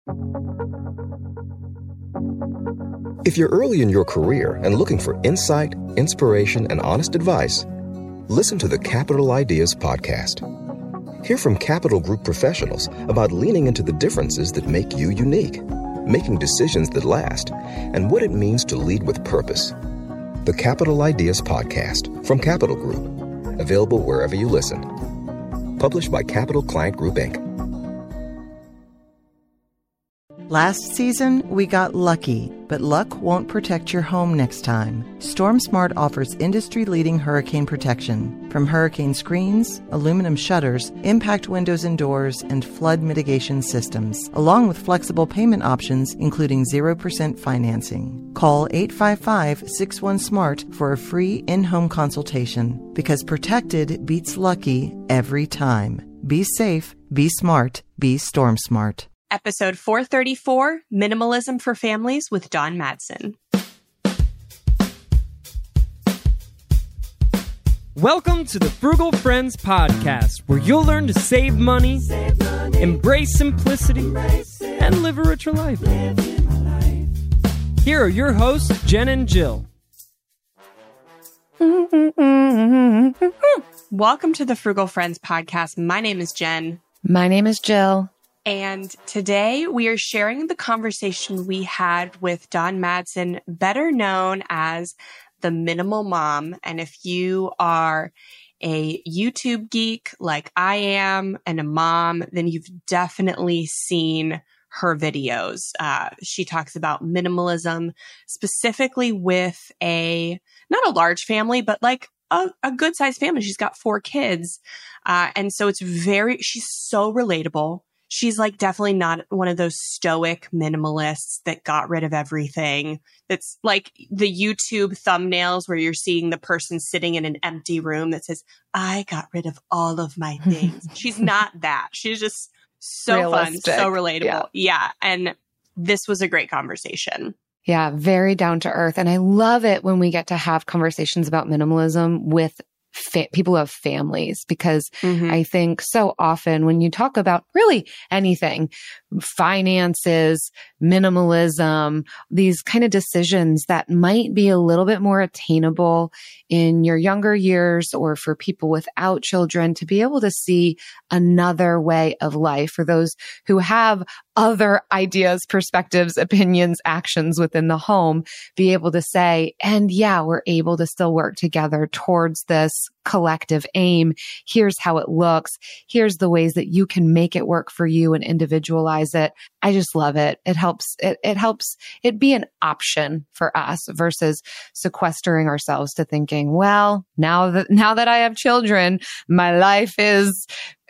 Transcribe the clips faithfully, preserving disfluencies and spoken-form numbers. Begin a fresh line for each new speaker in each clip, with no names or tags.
If you're early in your career and looking for insight, inspiration, and honest advice, listen to the Capital Ideas podcast. Hear from Capital Group professionals about leaning into the differences that make you unique, making decisions that last, and what it means to lead with purpose. The Capital Ideas podcast from Capital Group, available wherever you listen. Published by Capital Client Group, Incorporated.
Last season, we got lucky, but luck won't protect your home next time. StormSmart offers industry-leading hurricane protection. From hurricane screens, aluminum shutters, impact windows and doors, and flood mitigation systems, along with flexible payment options, including zero percent financing. Call eight five five, six one, SMART for a free in-home consultation. Because protected beats lucky every time. Be safe, be smart, be StormSmart.
Episode four thirty-four, Minimalism for Families with Dawn Madsen.
Welcome to the Frugal Friends podcast, where you'll learn to save money, save money embrace simplicity, embrace and live a richer life. life. Here are your hosts, Jen and Jill.
Welcome to the Frugal Friends podcast. My name is Jen.
My name is Jill.
And today we are sharing the conversation we had with Dawn Madsen, better known as the Minimal Mom. And if you are a YouTube geek like I am and a mom, then you've definitely seen her videos. Uh, she talks about minimalism, specifically with a, not a large family, but like a, a good sized family. She's got four kids. Uh, and so it's very, she's so relatable. She's like definitely not one of those stoic minimalists that got rid of everything. That's like the YouTube thumbnails where you're seeing the person sitting in an empty room that says, I got rid of all of my things. She's not that. She's just so Realistic. fun, so relatable. Yeah. yeah. And this was a great conversation.
Yeah. Very down to earth. And I love it when we get to have conversations about minimalism with Fa- people who have families, because mm-hmm. I think so often when you talk about really anything, finances, minimalism, these kind of decisions that might be a little bit more attainable in your younger years or for people without children, to be able to see another way of life for those who have other ideas, perspectives, opinions, actions within the home, be able to say, and yeah, we're able to still work together towards this collective aim. Here's how it looks. Here's the ways that you can make it work for you and individualize it. I just love it. It helps, it, it helps it be an option for us versus sequestering ourselves to thinking, well, now that, now that I have children, my life is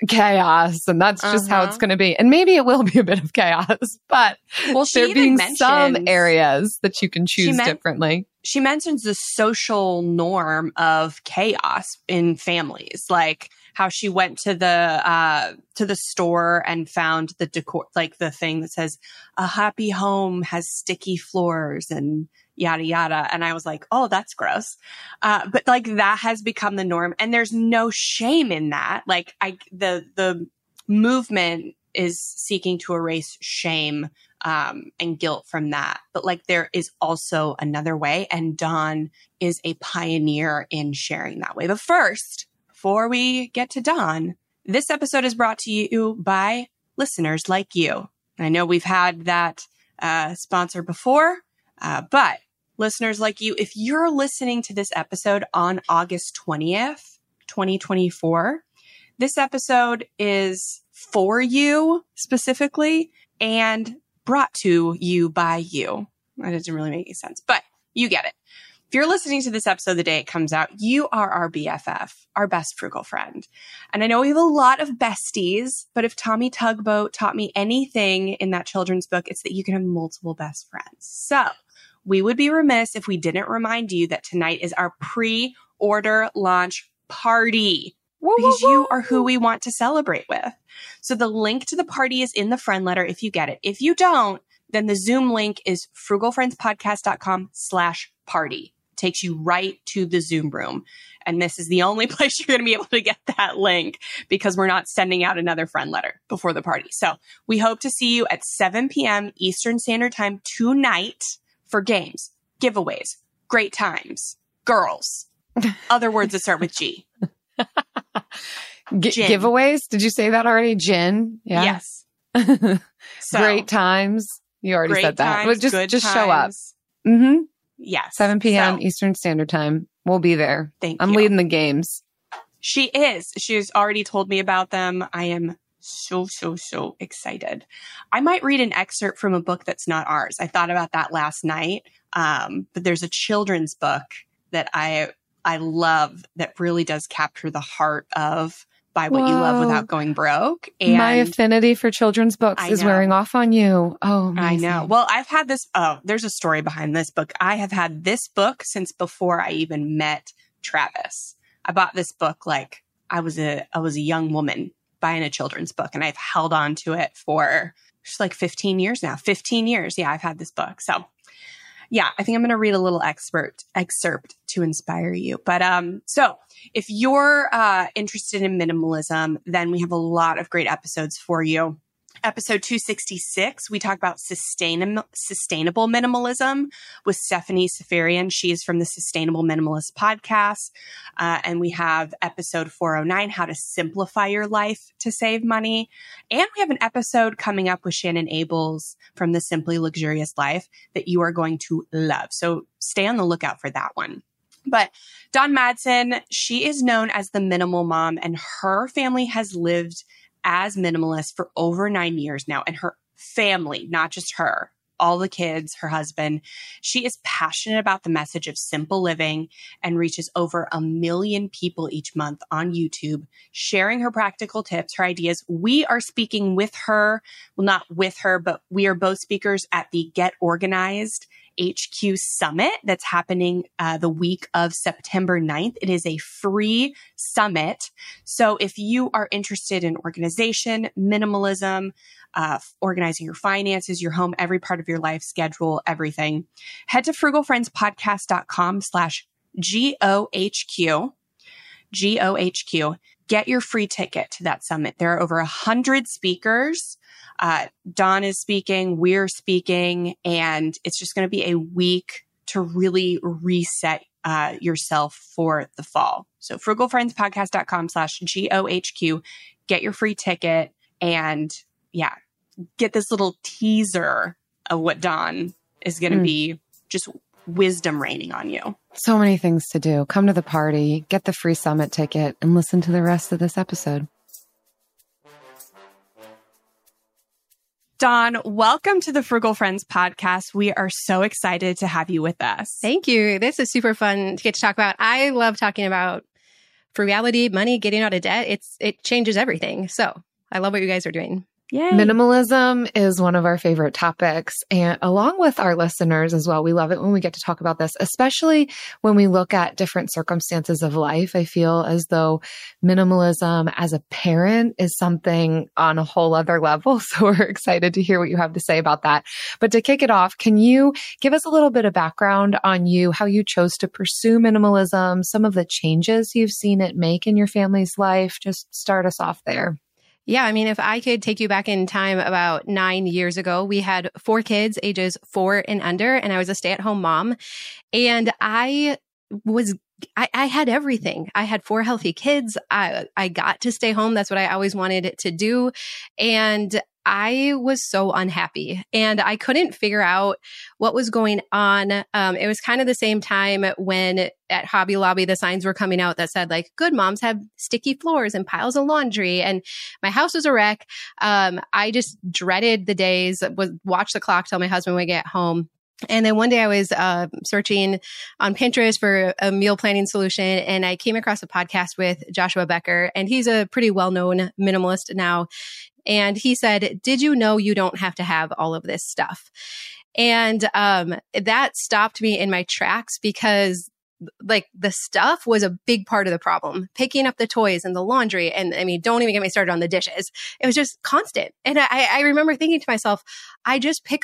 chaos and that's just uh-huh. how it's going to be. And maybe it will be a bit of chaos, but
well,
there being some areas that you can choose
men-
differently.
She mentions the social norm of chaos in families, like how she went to the uh, to the store and found the decor, like the thing that says a happy home has sticky floors and yada yada. And I was like, oh, that's gross. Uh, but like that has become the norm, and there's no shame in that. Like I, the the movement is seeking to erase shame um, and guilt from that. But like there is also another way, and Dawn is a pioneer in sharing that way. But first, before we get to Dawn, this episode is brought to you by listeners like you. I know we've had that uh, sponsor before, uh, but listeners like you, if you're listening to this episode on August twentieth, twenty twenty-four, this episode is for you specifically and brought to you by you. That doesn't really make any sense, but you get it. If you're listening to this episode the day it comes out, you are our B F F, our best frugal friend. And I know we have a lot of besties, but if Tommy Tugboat taught me anything in that children's book, it's that you can have multiple best friends. So we would be remiss if we didn't remind you that tonight is our pre-order launch party. Woo, because woo, woo. You are who we want to celebrate with. So the link to the party is in the friend letter if you get it. If you don't, then the Zoom link is frugalfriendspodcast.com slash party. takes you right to the Zoom room. And this is the only place you're going to be able to get that link because we're not sending out another friend letter before the party. So we hope to see you at seven p.m. Eastern Standard Time tonight for games, giveaways, great times, girls, other words that start with G.
G- giveaways? Did you say that already? Gin? Yeah.
Yes. So,
great times. You already
great
said that.
Times,
But just,
good
just
times.
show up. Mm-hmm.
Yes.
seven p.m.
So,
Eastern Standard Time. We'll be there.
Thank
I'm
you.
leading the games.
She is. She's already told me about them. I am so, so, so excited. I might read an excerpt from a book that's not ours. I thought about that last night. Um, but there's a children's book that I I love that really does capture the heart of Buy What
Whoa.
You Love Without Going Broke. And
my affinity for children's books
I
is
know.
wearing off on you. Oh,
I
amazing.
know. Well, I've had this. Oh, there's a story behind this book. I have had this book since before I even met Travis. I bought this book like I was a I was a young woman buying a children's book, and I've held on to it for just like fifteen years now. fifteen years. Yeah, I've had this book. So yeah, I think I'm going to read a little excerpt excerpt to inspire you. But um, so if you're uh, interested in minimalism, then we have a lot of great episodes for you. Episode two sixty-six, we talk about sustainable sustainable minimalism with Stephanie Safarian. She is from the Sustainable Minimalist podcast. Uh, and we have episode four oh nine, how to simplify your life to save money. And we have an episode coming up with Shannon Ables from the Simply Luxurious Life that you are going to love. So stay on the lookout for that one. But Dawn Madsen, she is known as the Minimal Mom, and her family has lived as minimalist for over nine years now, and her family, not just her, all the kids, her husband. She is passionate about the message of simple living and reaches over a million people each month on YouTube, sharing her practical tips, her ideas. We are speaking with her, well, not with her, but we are both speakers at the Get Organized H Q Summit that's happening uh, the week of September ninth. It is a free summit. So if you are interested in organization, minimalism, uh, organizing your finances, your home, every part of your life, schedule, everything, head to frugalfriendspodcast.com slash G-O-H-Q, G O H Q. Get your free ticket to that summit. There are over a hundred speakers. Uh, Dawn is speaking, we're speaking, and it's just going to be a week to really reset uh, yourself for the fall. So frugalfriendspodcast.com slash G O H Q. Get your free ticket and yeah, get this little teaser of what Dawn is going to mm. be just wisdom raining on you.
So many things to do. Come to the party, get the free summit ticket, and listen to the rest of this episode.
Dawn, welcome to the Frugal Friends podcast. We are so excited to have you with us.
Thank you. This is super fun to get to talk about. I love talking about frugality, money, getting out of debt. It's it changes everything. So I love what you guys are doing.
Yay.
Minimalism is one of our favorite topics, and along with our listeners as well. We love it when we get to talk about this, especially when we look at different circumstances of life. I feel as though minimalism as a parent is something on a whole other level. So we're excited to hear what you have to say about that. But to kick it off, can you give us a little bit of background on you, how you chose to pursue minimalism, some of the changes you've seen it make in your family's life? Just start us off there.
Yeah, I mean, if I could take you back in time about nine years ago, we had four kids, ages four and under, and I was a stay-at-home mom. And I was, I, I had everything. I had four healthy kids. I, I got to stay home. That's what I always wanted to do. And I was so unhappy and I couldn't figure out what was going on. Um, it was kind of the same time when at Hobby Lobby, the signs were coming out that said like, good moms have sticky floors and piles of laundry. And my house was a wreck. Um, I just dreaded the days, would watch the clock till my husband would get home. And then one day I was uh, searching on Pinterest for a meal planning solution, and I came across a podcast with Joshua Becker, and he's a pretty well-known minimalist now. And he said, did you know you don't have to have all of this stuff? And um, that stopped me in my tracks because like the stuff was a big part of the problem. Picking up the toys and the laundry. And I mean, don't even get me started on the dishes. It was just constant. And I, I remember thinking to myself, I just pick up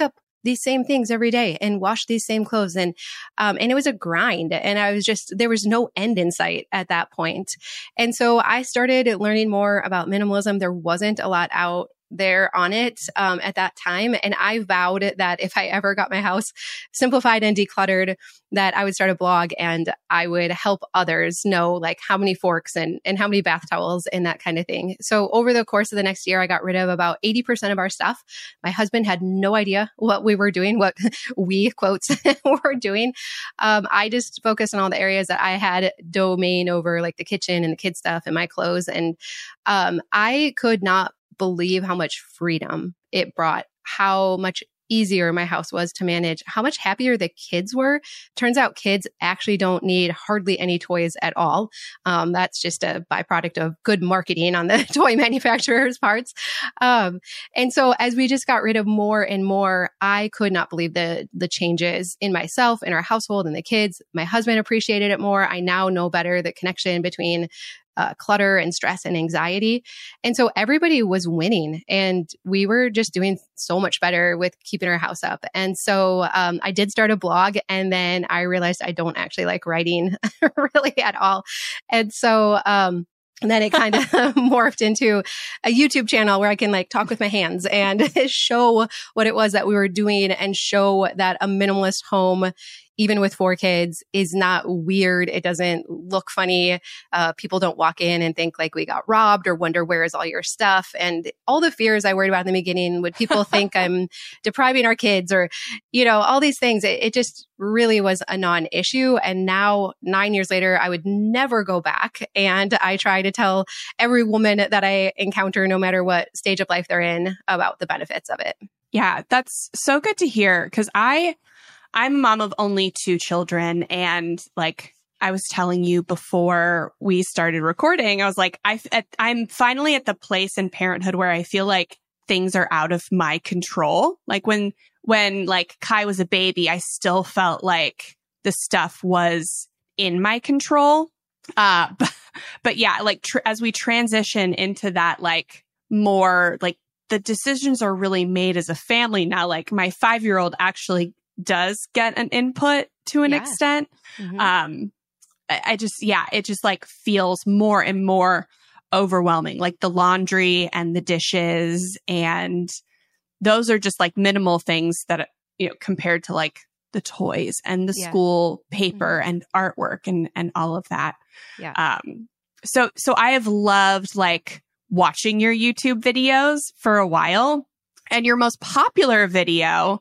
these same things every day and wash these same clothes. And, um, and it was a grind. And I was just, there was no end in sight at that point. And so I started learning more about minimalism. There wasn't a lot out there on it um, at that time. And I vowed that if I ever got my house simplified and decluttered, that I would start a blog and I would help others know like how many forks and, and how many bath towels and that kind of thing. So over the course of the next year, I got rid of about eighty percent of our stuff. My husband had no idea what we were doing, what we quotes were doing. Um, I just focused on all the areas that I had domain over, like the kitchen and the kid stuff and my clothes. And um, I could not believe how much freedom it brought, how much easier my house was to manage, how much happier the kids were. Turns out kids actually don't need hardly any toys at all. Um, that's just a byproduct of good marketing on the toy manufacturers' parts. Um, and so as we just got rid of more and more, I could not believe the the changes in myself, in our household, and the kids. My husband appreciated it more. I now know better the connection between Uh, clutter and stress and anxiety. And so everybody was winning and we were just doing so much better with keeping our house up. And so um, I did start a blog and then I realized I don't actually like writing really at all. And so um, and then it kind of morphed into a YouTube channel where I can like talk with my hands and show what it was that we were doing and show that a minimalist home, even with four kids, is not weird. It doesn't look funny. Uh, people don't walk in and think like we got robbed or wonder where is all your stuff. And all the fears I worried about in the beginning, would people think I'm depriving our kids or, you know, all these things. It, it just really was a non-issue. And now nine years later, I would never go back. And I try to tell every woman that I encounter, no matter what stage of life they're in, about the benefits of it.
Yeah, that's so good to hear. Cause I, I'm a mom of only two children. And like I was telling you before we started recording, I was like, I, I'm finally at the place in parenthood where I feel like things are out of my control. Like when, when like Kai was a baby, I still felt like the stuff was in my control. Uh, but, but yeah, like tr- as we transition into that, like more like the decisions are really made as a family now. Like my five-year-old actually does get an input to an
Yeah.
extent.
Mm-hmm.
Um, I, I just, yeah, it just like feels more and more overwhelming, like the laundry and the dishes. And those are just like minimal things that, you know, compared to like the toys and the
Yeah.
school paper
Mm-hmm.
and artwork and, and all of that.
Yeah.
Um, so, so I have loved like watching your YouTube videos for a while, and your most popular video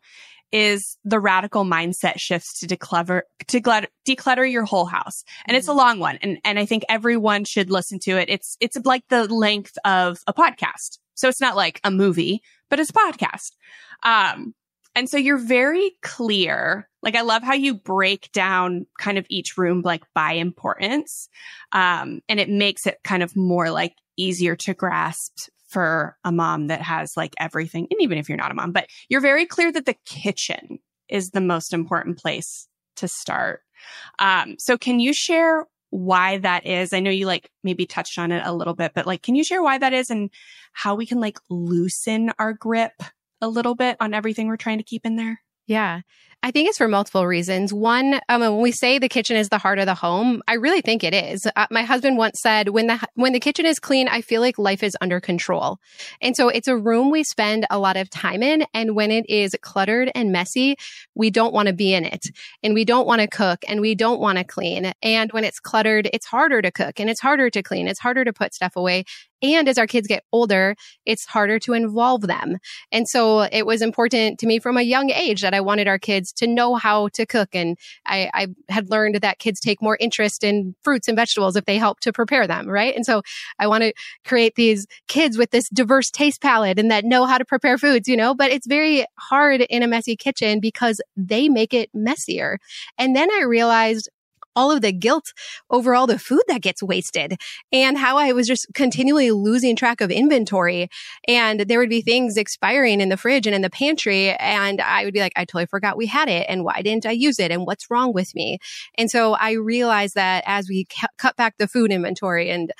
is the radical mindset shifts to declutter, to glut- declutter your whole house. And it's a long one. And, and I think everyone should listen to it. It's, it's like the length of a podcast. So it's not like a movie, but it's a podcast. Um, and so you're very clear. Like, I love how you break down kind of each room, like by importance. Um, and it makes it kind of more like easier to grasp for a mom that has like everything. And even if you're not a mom, but you're very clear that the kitchen is the most important place to start. Um, so can you share why that is? I know you like maybe touched on it a little bit, but like, can you share why that is and how we can like loosen our grip a little bit on everything we're trying to keep in there?
Yeah. I think it's for multiple reasons. One, um, when we say the kitchen is the heart of the home, I really think it is. Uh, my husband once said, when the when the kitchen is clean, I feel like life is under control. And so it's a room we spend a lot of time in. And when it is cluttered and messy, we don't want to be in it. And we don't want to cook and we don't want to clean. And when it's cluttered, it's harder to cook and it's harder to clean. It's harder to put stuff away. And as our kids get older, it's harder to involve them. And so it was important to me from a young age that I wanted our kids to know how to cook. And I, I had learned that kids take more interest in fruits and vegetables if they help to prepare them, right? And so I want to create these kids with this diverse taste palette and that know how to prepare foods, you know, but it's very hard in a messy kitchen because they make it messier. And then I realized all of the guilt over all the food that gets wasted and how I was just continually losing track of inventory. And there would be things expiring in the fridge and in the pantry. And I would be like, I totally forgot we had it. And why didn't I use it? And what's wrong with me? And so I realized that as we cu- cut back the food inventory and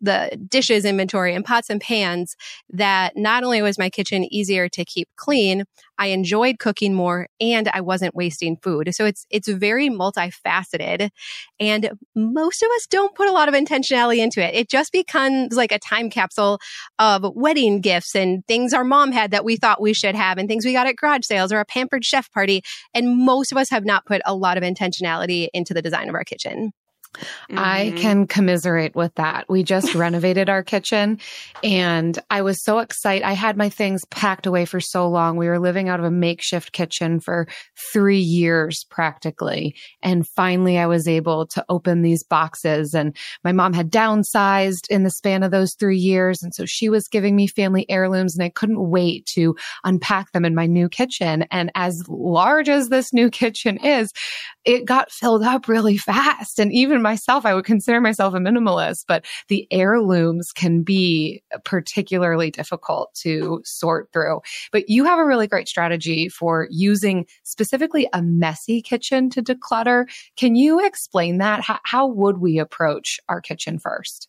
the dishes inventory and pots and pans that not only was my kitchen easier to keep clean, I enjoyed cooking more and I wasn't wasting food. So it's it's very multifaceted, and most of us don't put a lot of intentionality into it. It just becomes like a time capsule of wedding gifts and things our mom had that we thought we should have and things we got at garage sales or a pampered chef party. And most of us have not put a lot of intentionality into the design of our kitchen.
Mm-hmm. I can commiserate with that. We just renovated our kitchen and I was so excited. I had my things packed away for so long. We were living out of a makeshift kitchen for three years practically. And finally I was able to open these boxes, and my mom had downsized in the span of those three years. And so she was giving me family heirlooms and I couldn't wait to unpack them in my new kitchen. And as large as this new kitchen is, it got filled up really fast. And even myself, I would consider myself a minimalist, but the heirlooms can be particularly difficult to sort through. But you have a really great strategy for using specifically a messy kitchen to declutter. Can you explain that? How, how would we approach our kitchen first?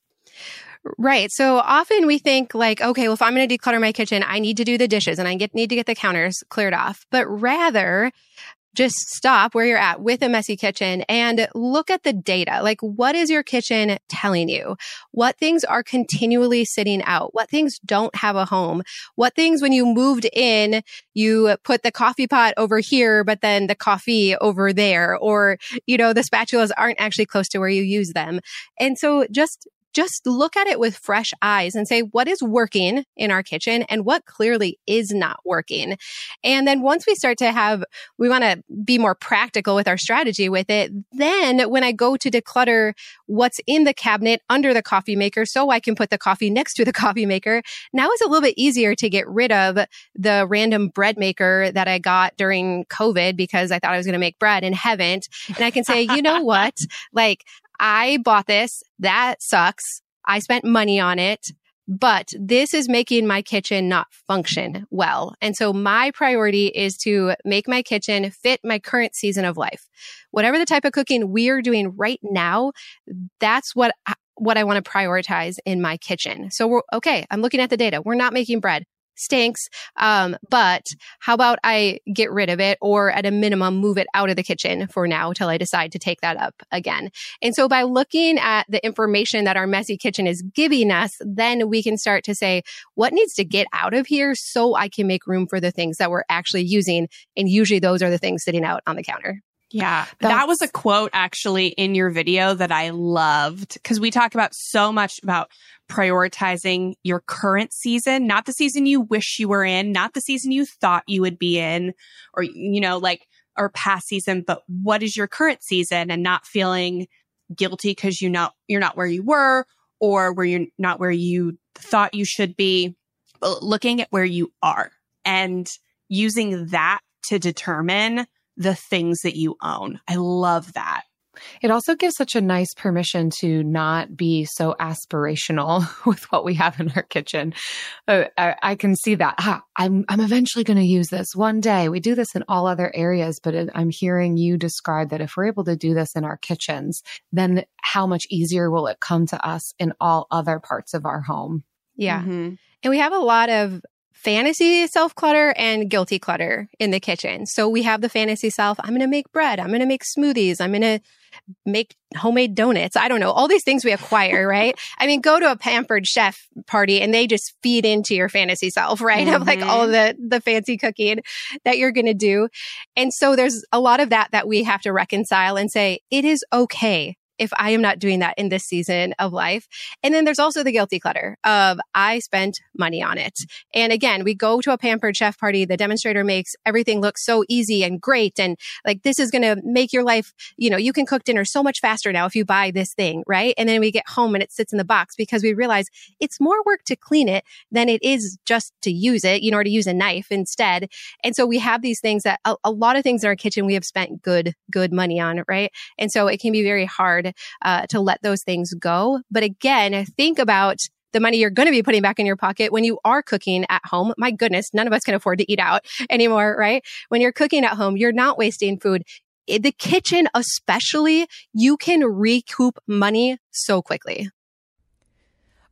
Right. So often we think like, okay, well, if I'm going to declutter my kitchen, I need to do the dishes and I get, need to get the counters cleared off. But rather, just stop where you're at with a messy kitchen and look at the data. Like, what is your kitchen telling you? What things are continually sitting out? What things don't have a home? What things, when you moved in, you put the coffee pot over here, but then the coffee over there, or, you know, the spatulas aren't actually close to where you use them. And so just Just look at it with fresh eyes and say, what is working in our kitchen and what clearly is not working? And then once we start to have, we want to be more practical with our strategy with it. Then when I go to declutter what's in the cabinet under the coffee maker, so I can put the coffee next to the coffee maker, now it's a little bit easier to get rid of the random bread maker that I got during COVID because I thought I was going to make bread and haven't. And I can say, you know what? Like, I bought this. That sucks. I spent money on it, but this is making my kitchen not function well. And so my priority is to make my kitchen fit my current season of life. Whatever the type of cooking we're doing right now, that's what I, what I want to prioritize in my kitchen. So we're okay. I'm looking at the data. We're not making bread. Stinks. Um, but how about I get rid of it, or at a minimum, move it out of the kitchen for now till I decide to take that up again. And so by looking at the information that our messy kitchen is giving us, then we can start to say, what needs to get out of here so I can make room for the things that we're actually using. And usually those are the things sitting out on the counter.
Yeah,
That's...
that was a quote actually in your video that I loved, because we talk about so much about prioritizing your current season, not the season you wish you were in, not the season you thought you would be in, or, you know, like, or past season, but what is your current season, and not feeling guilty because you know you're not where you were, or where you're not where you thought you should be, but looking at where you are and using that to determine the things that you own. I love that.
It also gives such a nice permission to not be so aspirational with what we have in our kitchen. Uh, I, I can see that. Ah, I'm, I'm eventually going to use this one day. We do this in all other areas, but it, I'm hearing you describe that if we're able to do this in our kitchens, then how much easier will it come to us in all other parts of our home?
Yeah. Mm-hmm. And we have a lot of fantasy self-clutter and guilty clutter in the kitchen. So we have the fantasy self. I'm going to make bread. I'm going to make smoothies. I'm going to make homemade donuts. I don't know. All these things we acquire, right? I mean, go to a pampered chef party and they just feed into your fantasy self, right? Mm-hmm. Of like all the, the fancy cooking that you're going to do. And so there's a lot of that that we have to reconcile and say, it is okay if I am not doing that in this season of life. And then there's also the guilty clutter of I spent money on it. And again, we go to a pampered chef party, the demonstrator makes everything look so easy and great. And like, this is going to make your life, you know, you can cook dinner so much faster now if you buy this thing, right? And then we get home and it sits in the box because we realize it's more work to clean it than it is just to use it, you know, or to use a knife instead. And so we have these things that a, a lot of things in our kitchen we have spent good, good money on, right? And so it can be very hard Uh, to let those things go. But again, think about the money you're going to be putting back in your pocket when you are cooking at home. My goodness, none of us can afford to eat out anymore, right? When you're cooking at home, you're not wasting food. In the kitchen especially, you can recoup money so quickly.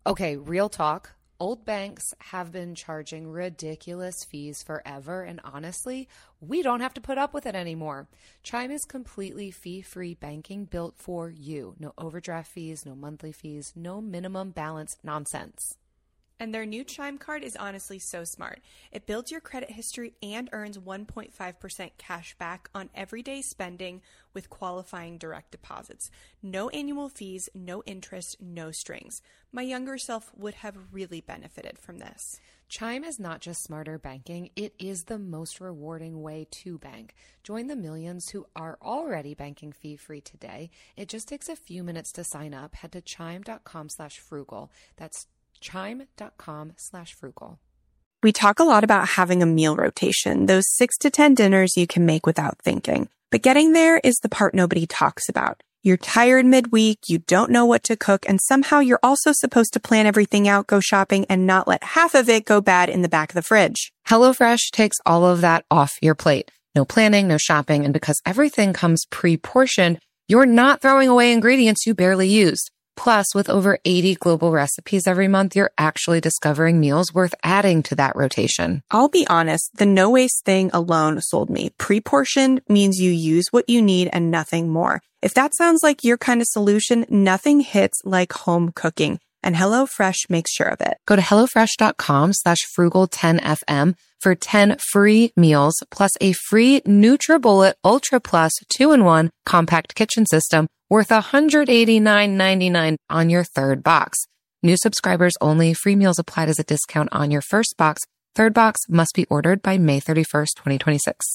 Okay, real talk. Old banks have been charging ridiculous fees forever, and honestly, we don't have to put up with it anymore. Chime is completely fee-free banking built for you. No overdraft fees, no monthly fees, no minimum balance nonsense.
And their new Chime card is honestly so smart. It builds your credit history and earns one point five percent cash back on everyday spending with qualifying direct deposits. No annual fees, no interest, no strings. My younger self would have really benefited from this.
Chime is not just smarter banking, it is the most rewarding way to bank. Join the millions who are already banking fee-free today. It just takes a few minutes to sign up. Head to chime.com slash frugal. That's chime.com slash frugal.
We talk a lot about having a meal rotation, those six to ten dinners you can make without thinking. But getting there is the part nobody talks about. You're tired midweek, you don't know what to cook, and somehow you're also supposed to plan everything out, go shopping, and not let half of it go bad in the back of the fridge.
HelloFresh takes all of that off your plate. No planning, no shopping, and because everything comes pre-portioned, you're not throwing away ingredients you barely used. Plus, with over eighty global recipes every month, you're actually discovering meals worth adding to that rotation.
I'll be honest, the no waste thing alone sold me. Pre-portioned means you use what you need and nothing more. If that sounds like your kind of solution, nothing hits like home cooking, and HelloFresh makes sure of it.
Go to HelloFresh.com slash frugal10FM for ten free meals, plus a free NutriBullet Ultra Plus two in one compact kitchen system worth one hundred eighty-nine ninety-nine on your third box. New subscribers only. Free meals applied as a discount on your first box. Third box must be ordered by May thirty-first, twenty twenty-six.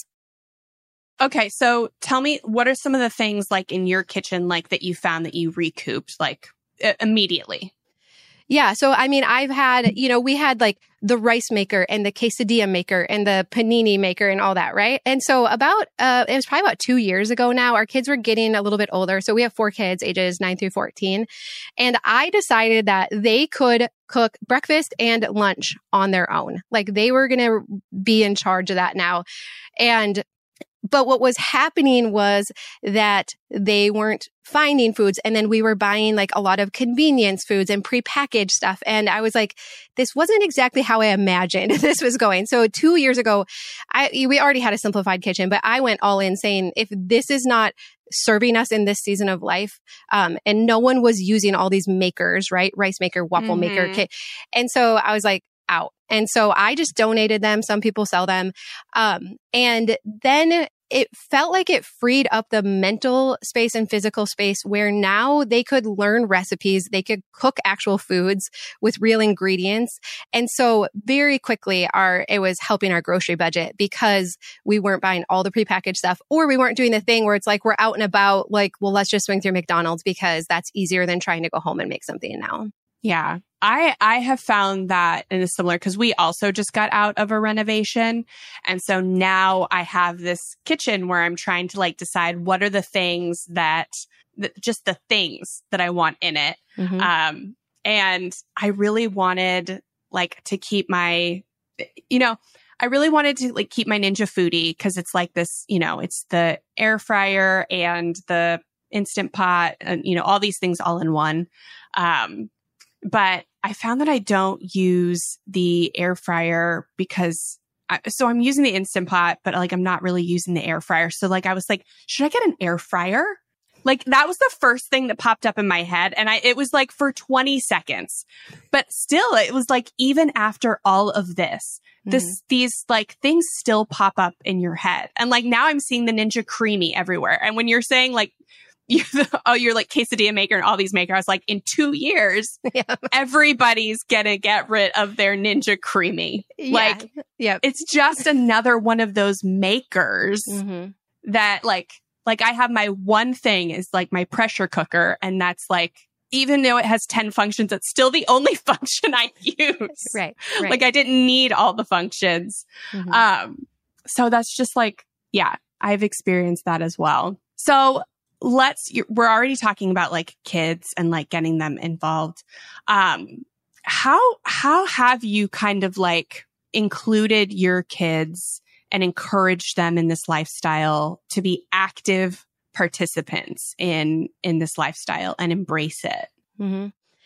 Okay, so tell me, what are some of the things like in your kitchen, like that you found that you recouped like uh, immediately?
Yeah. So, I mean, I've had, you know, we had like the rice maker and the quesadilla maker and the panini maker and all that, right? And so about, uh, it was probably about two years ago now, our kids were getting a little bit older. So we have four kids, ages nine through fourteen. And I decided that they could cook breakfast and lunch on their own. Like they were going to be in charge of that now. And But what was happening was that they weren't finding foods. And then we were buying like a lot of convenience foods and prepackaged stuff. And I was like, this wasn't exactly how I imagined this was going. So two years ago, I, we already had a simplified kitchen, but I went all in saying, if this is not serving us in this season of life, um, and no one was using all these makers, right? Rice maker, waffle mm-hmm. maker, kit. And so I was like, out. And so I just donated them. Some people sell them. Um, and then it felt like it freed up the mental space and physical space where now they could learn recipes. They could cook actual foods with real ingredients. And so very quickly our, it was helping our grocery budget because we weren't buying all the prepackaged stuff, or we weren't doing the thing where it's like, we're out and about, like, well, let's just swing through McDonald's because that's easier than trying to go home and make something now.
Yeah. I, I have found that in a similar, because we also just got out of a renovation. And so now I have this kitchen where I'm trying to like decide what are the things that, that just the things that I want in it. Mm-hmm. Um, and I really wanted like to keep my, you know, I really wanted to like keep my Ninja Foodi because it's like this, you know, it's the air fryer and the Instant Pot and, you know, all these things all in one. Um, But I found that I don't use the air fryer because, I, so I'm using the Instant Pot, but like I'm not really using the air fryer. So like I was like, should I get an air fryer? Like that was the first thing that popped up in my head. And I, it was like for twenty seconds, but still it was like, even after all of this, mm-hmm. this, these like things still pop up in your head. And like now I'm seeing the Ninja Creamy everywhere. And when you're saying like, You, oh, you're like quesadilla maker and all these makers. I was like, in two years, yeah. everybody's gonna get rid of their Ninja Creamy. Yeah. Like,
yeah,
it's just another one of those makers mm-hmm. that like, like I have my one thing is like my pressure cooker. And that's like, even though it has ten functions, it's still the only function I use.
Right. right.
Like I didn't need all the functions. Mm-hmm. Um, so that's just like, yeah, I've experienced that as well. So let's, we're already talking about like kids and like getting them involved. Um, how, how have you kind of like included your kids and encouraged them in this lifestyle to be active participants in, in this lifestyle and embrace it?
Mm-hmm.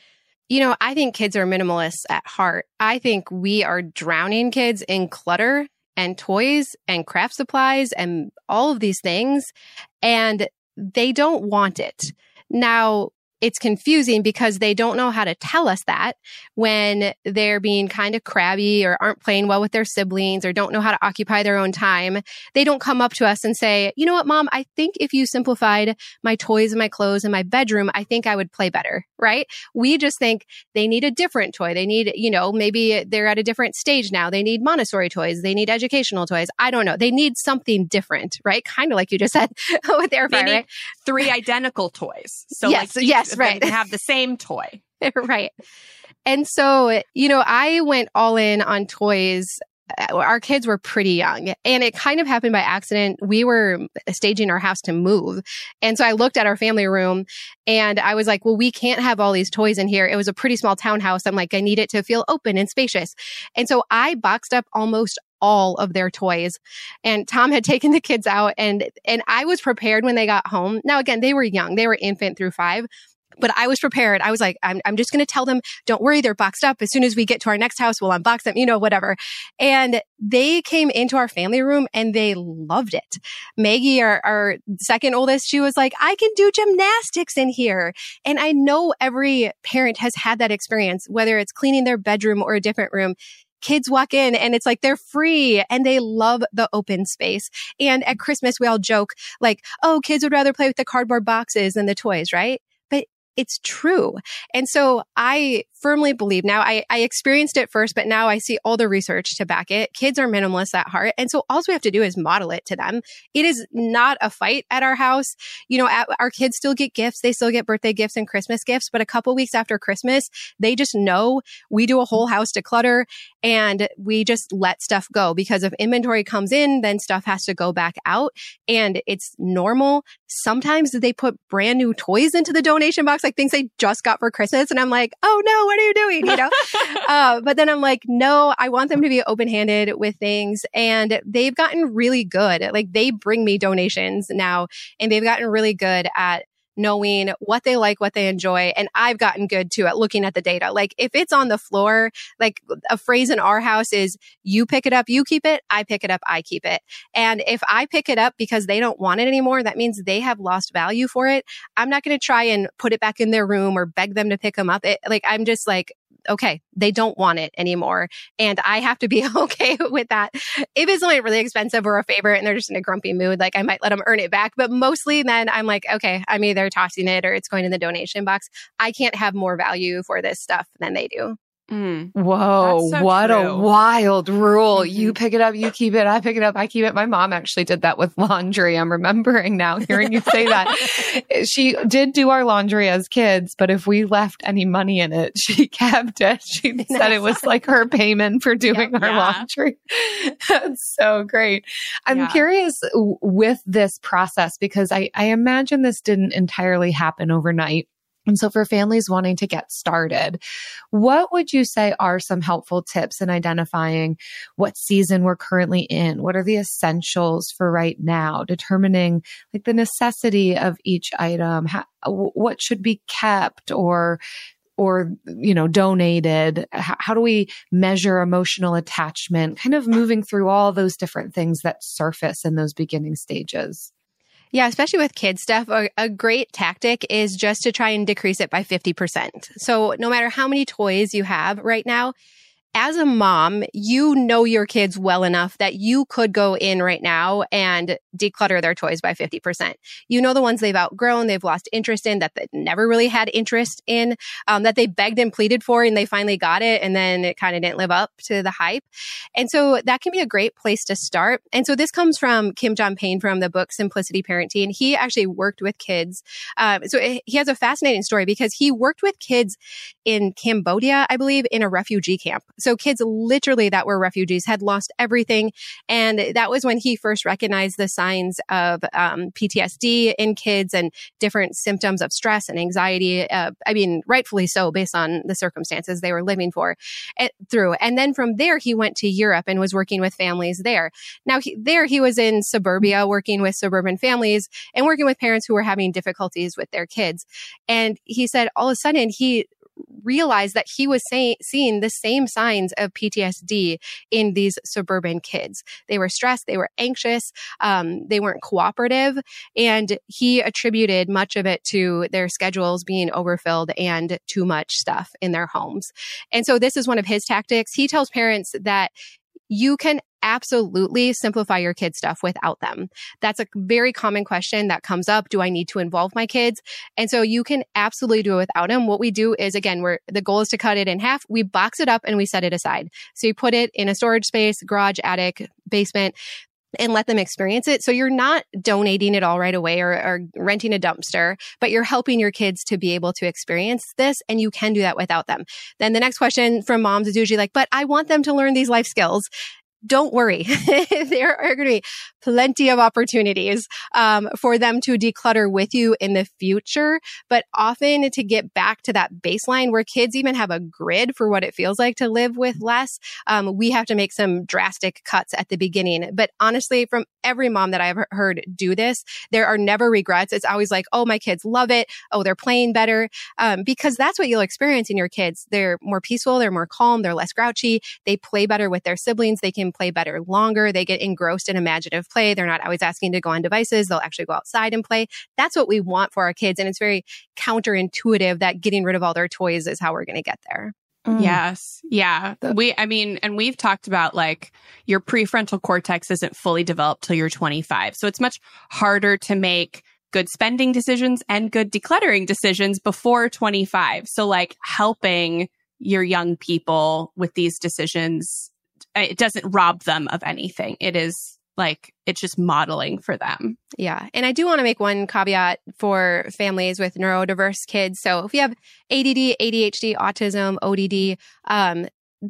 You know, I think kids are minimalists at heart. I think we are drowning kids in clutter and toys and craft supplies and all of these things, and they don't want it. Now, it's confusing because they don't know how to tell us that when they're being kind of crabby or aren't playing well with their siblings or don't know how to occupy their own time. They don't come up to us and say, you know what, Mom, I think if you simplified my toys and my clothes and my bedroom, I think I would play better, right? We just think they need a different toy. They need, you know, maybe they're at a different stage now. They need Montessori toys. They need educational toys. I don't know. They need something different, right? Kind of like you just said with air fryer, right?
Three identical toys. So
yes,
like
yes, right.
They have the same toy.
Right. And so, you know, I went all in on toys. Our kids were pretty young, and it kind of happened by accident. We were staging our house to move. And so I looked at our family room and I was like, well, we can't have all these toys in here. It was a pretty small townhouse. I'm like, I need it to feel open and spacious. And so I boxed up almost all of their toys. And Tom had taken the kids out, and, and I was prepared when they got home. Now, again, they were young. They were infant through five. But I was prepared. I was like, I'm, I'm just going to tell them, don't worry, they're boxed up. As soon as we get to our next house, we'll unbox them, you know, whatever. And they came into our family room and they loved it. Maggie, our, our second oldest, she was like, I can do gymnastics in here. And I know every parent has had that experience, whether it's cleaning their bedroom or a different room. Kids walk in and it's like they're free and they love the open space. And at Christmas, we all joke like, oh, kids would rather play with the cardboard boxes than the toys, right? It's true. And so I firmly believe now, I, I experienced it first, but now I see all the research to back it. Kids are minimalists at heart. And so all we have to do is model it to them. It is not a fight at our house. You know, at, our kids still get gifts. They still get birthday gifts and Christmas gifts. But a couple weeks after Christmas, they just know we do a whole house declutter and we just let stuff go, because if inventory comes in, then stuff has to go back out, and it's normal. Sometimes they put brand new toys into the donation box, like things they just got for Christmas. And I'm like, oh no, what are you doing? You know? uh, but then I'm like, no, I want them to be open-handed with things. And they've gotten really good. Like they bring me donations now, and they've gotten really good at knowing what they like, what they enjoy. And I've gotten good too at looking at the data. Like if it's on the floor, like a phrase in our house is, you pick it up, you keep it, I pick it up, I keep it. And if I pick it up because they don't want it anymore, that means they have lost value for it. I'm not going to try and put it back in their room or beg them to pick them up. It, like, I'm just like, okay, they don't want it anymore. And I have to be okay with that. If it's only really expensive or a favorite and they're just in a grumpy mood, like I might let them earn it back. But mostly then I'm like, okay, I'm either tossing it or it's going in the donation box. I can't have more value for this stuff than they do.
Mm. Whoa, so what true. a wild rule. Mm-hmm. You pick it up, you keep it, I pick it up, I keep it. My mom actually did that with laundry. I'm remembering now, hearing you say that. She did do our laundry as kids, but if we left any money in it, she kept it. She nice. said it was like her payment for doing yep, our yeah. laundry. That's so great. I'm yeah. curious with this process, because I, I imagine this didn't entirely happen overnight. And so for families wanting to get started, what would you say are some helpful tips in identifying what season we're currently in? What are the essentials for right now? Determining like the necessity of each item, how, what should be kept or or, you know, donated? How, how do we measure emotional attachment? Kind of moving through all those different things that surface in those beginning stages.
Yeah, especially with kids stuff, a, a great tactic is just to try and decrease it by fifty percent. So no matter how many toys you have right now, as a mom, you know your kids well enough that you could go in right now and declutter their toys by fifty percent. You know the ones they've outgrown, they've lost interest in, that they never really had interest in, um, that they begged and pleaded for and they finally got it, and then it kind of didn't live up to the hype. And so that can be a great place to start. And so this comes from Kim John Payne from the book Simplicity Parenting. He actually worked with kids. Um, so he has a fascinating story because he worked with kids in Cambodia, I believe, in a refugee camp. So kids literally that were refugees had lost everything. And that was when he first recognized the signs of um, P T S D in kids and different symptoms of stress and anxiety. Uh, I mean, rightfully so, based on the circumstances they were living for uh, through. And then from there, he went to Europe and was working with families there. Now, he, there he was in suburbia, working with suburban families and working with parents who were having difficulties with their kids. And he said all of a sudden he realized that he was say- seeing the same signs of P T S D in these suburban kids. They were stressed, they were anxious, um, they weren't cooperative, and he attributed much of it to their schedules being overfilled and too much stuff in their homes. And so this is one of his tactics. He tells parents that you can absolutely simplify your kids' stuff without them. That's a very common question that comes up. Do I need to involve my kids? And so you can absolutely do it without them. What we do is, again, we're, the goal is to cut it in half. We box it up and we set it aside. So you put it in a storage space, garage, attic, basement, and let them experience it. So you're not donating it all right away or, or renting a dumpster, but you're helping your kids to be able to experience this, and you can do that without them. Then the next question from moms is usually like, but I want them to learn these life skills. Don't worry. There are going to be plenty of opportunities um, for them to declutter with you in the future. But often to get back to that baseline where kids even have a grid for what it feels like to live with less, um, we have to make some drastic cuts at the beginning. But honestly, from every mom that I've heard do this, there are never regrets. It's always like, oh, my kids love it. Oh, they're playing better. Um, because that's what you'll experience in your kids. They're more peaceful. They're more calm. They're less grouchy. They play better with their siblings. They can play better longer. They get engrossed in imaginative play. They're not always asking to go on devices. They'll actually go outside and play. That's what we want for our kids. And it's very counterintuitive that getting rid of all their toys is how we're going to get there.
Mm. Yes. Yeah. We, I mean, and we've talked about like your prefrontal cortex isn't fully developed till you're twenty-five. So it's much harder to make good spending decisions and good decluttering decisions before twenty-five. So like helping your young people with these decisions, it doesn't rob them of anything. It is like, it's just modeling for them.
Yeah. And I do want to make one caveat for families with neurodiverse kids. So if you have A D D, A D H D, autism, O D D, um,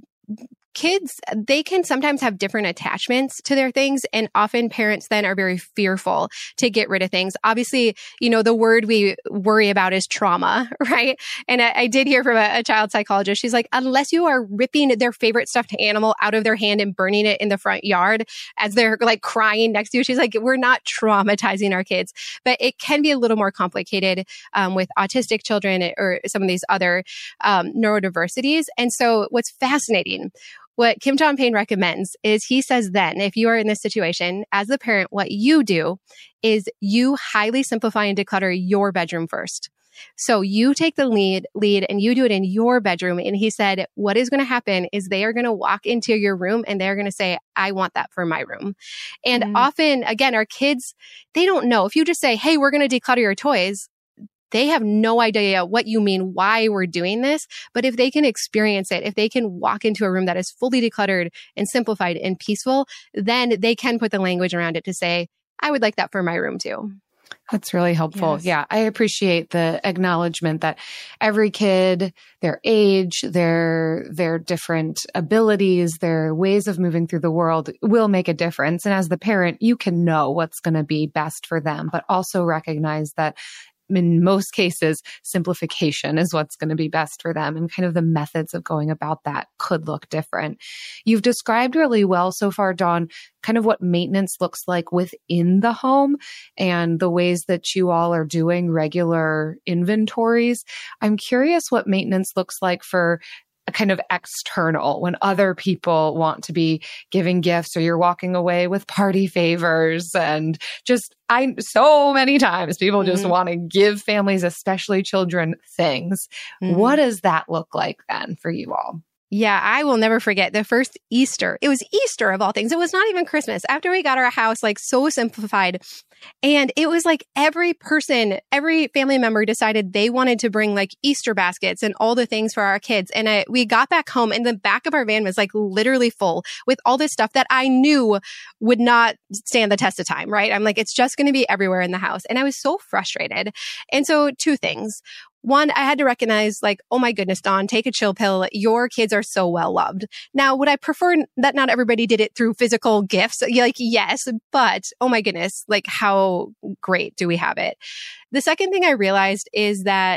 kids, they can sometimes have different attachments to their things. And often parents then are very fearful to get rid of things. Obviously, you know, the word we worry about is trauma, right? And I, I did hear from a, a child psychologist. She's like, unless you are ripping their favorite stuffed animal out of their hand and burning it in the front yard as they're like crying next to you, she's like, we're not traumatizing our kids. But it can be a little more complicated um, with autistic children or some of these other um, neurodiversities. And so what's fascinating, what Kim John Payne recommends is he says then, if you are in this situation as the parent, what you do is you highly simplify and declutter your bedroom first. So you take the lead, lead and you do it in your bedroom. And he said, what is going to happen is they are going to walk into your room and they're going to say, I want that for my room. And mm-hmm. often, again, our kids, they don't know. If you just say, hey, we're going to declutter your toys, they have no idea what you mean, why we're doing this. But if they can experience it, if they can walk into a room that is fully decluttered and simplified and peaceful, then they can put the language around it to say, I would like that for my room too.
That's really helpful. Yes. Yeah. I appreciate the acknowledgement that every kid, their age, their, their different abilities, their ways of moving through the world will make a difference. And as the parent, you can know what's going to be best for them, but also recognize that in most cases, simplification is what's going to be best for them, and kind of the methods of going about that could look different. You've described really well so far, Dawn, kind of what maintenance looks like within the home and the ways that you all are doing regular inventories. I'm curious what maintenance looks like for a kind of external, when other people want to be giving gifts or you're walking away with party favors. And just, I, so many times people mm-hmm. just want to give families, especially children, things. Mm-hmm. What does that look like then for you all?
Yeah, I will never forget the first Easter. It was Easter of all things. It was not even Christmas. After we got our house like so simplified, and it was like every person, every family member decided they wanted to bring like Easter baskets and all the things for our kids. And I, we got back home and the back of our van was like literally full with all this stuff that I knew would not stand the test of time, right? I'm like, it's just going to be everywhere in the house. And I was so frustrated. And so two things. One, I had to recognize like, oh my goodness, Dawn, take a chill pill. Your kids are so well loved. Now, would I prefer that not everybody did it through physical gifts? Like, yes, but oh my goodness, like how great do we have it? The second thing I realized is that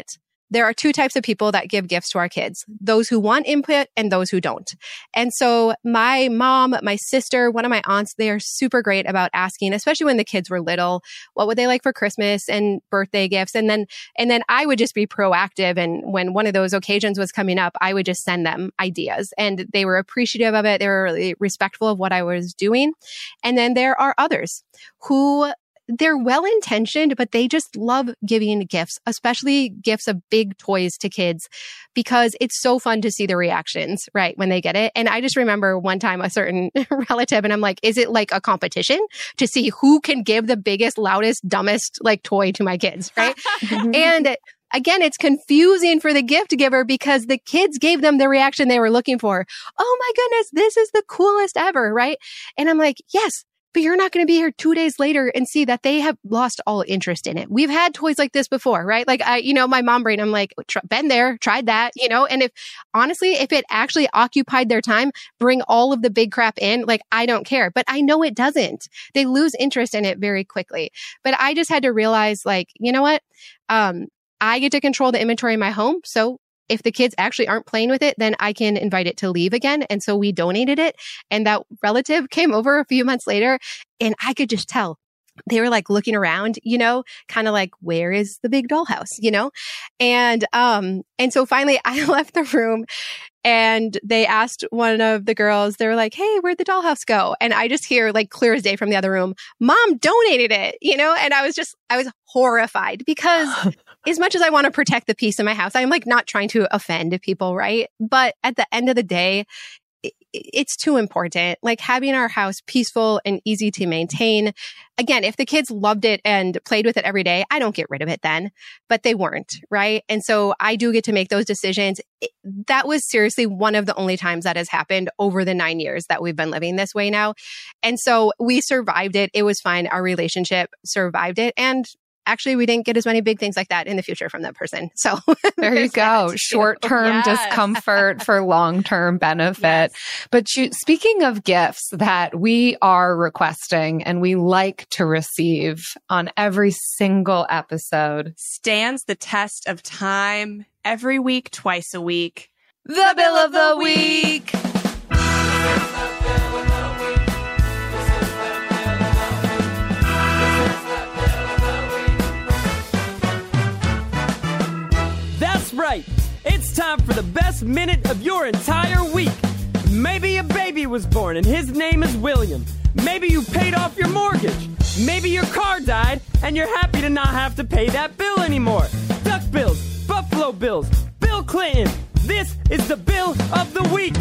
there are two types of people that give gifts to our kids, those who want input and those who don't. And so my mom, my sister, one of my aunts, they are super great about asking, especially when the kids were little, what would they like for Christmas and birthday gifts? And then, and then I would just be proactive. And when one of those occasions was coming up, I would just send them ideas, and they were appreciative of it. They were really respectful of what I was doing. And then there are others who they're well-intentioned, but they just love giving gifts, especially gifts of big toys to kids, because it's so fun to see the reactions, right, when they get it. And I just remember one time a certain relative, and I'm like, is it like a competition to see who can give the biggest, loudest, dumbest like toy to my kids, right? And again, it's confusing for the gift giver because the kids gave them the reaction they were looking for. Oh my goodness, this is the coolest ever, right? And I'm like, yes, but you're not going to be here two days later and see that they have lost all interest in it. We've had toys like this before, right? Like, I, you know, my mom brain, I'm like, been there, tried that, you know, and if honestly, if it actually occupied their time, bring all of the big crap in, like, I don't care, but I know it doesn't. They lose interest in it very quickly. But I just had to realize, like, you know what? Um, I get to control the inventory in my home. So if the kids actually aren't playing with it, then I can invite it to leave again. And so we donated it. And that relative came over a few months later, and I could just tell they were like looking around, you know, kind of like, where is the big dollhouse, you know? And, um, and so finally I left the room, and they asked one of the girls, they were like, hey, where'd the dollhouse go? And I just hear like clear as day from the other room, Mom donated it, you know? And I was just, I was horrified because as much as I want to protect the peace in my house, I'm like not trying to offend people, right? But at the end of the day, it's too important. Like having our house peaceful and easy to maintain. Again, if the kids loved it and played with it every day, I don't get rid of it then, but they weren't, right? And so I do get to make those decisions. It, that was seriously one of the only times that has happened over the nine years that we've been living this way now. And so we survived it. It was fine. Our relationship survived it. And actually, we didn't get as many big things like that in the future from that person. So
there you go. Short-term
yes.
discomfort for long-term benefit. Yes. But you, speaking of gifts that we are requesting and we like to receive on every single episode,
stands the test of time every week, twice a week.
The Bill of the Week.
Right. It's time for the best minute of your entire week. Maybe a baby was born and his name is William. Maybe you paid off your mortgage. Maybe your car died and you're happy to not have to pay that bill anymore. Duck Bills, Buffalo Bills, Bill Clinton. This is the Bill of the Week.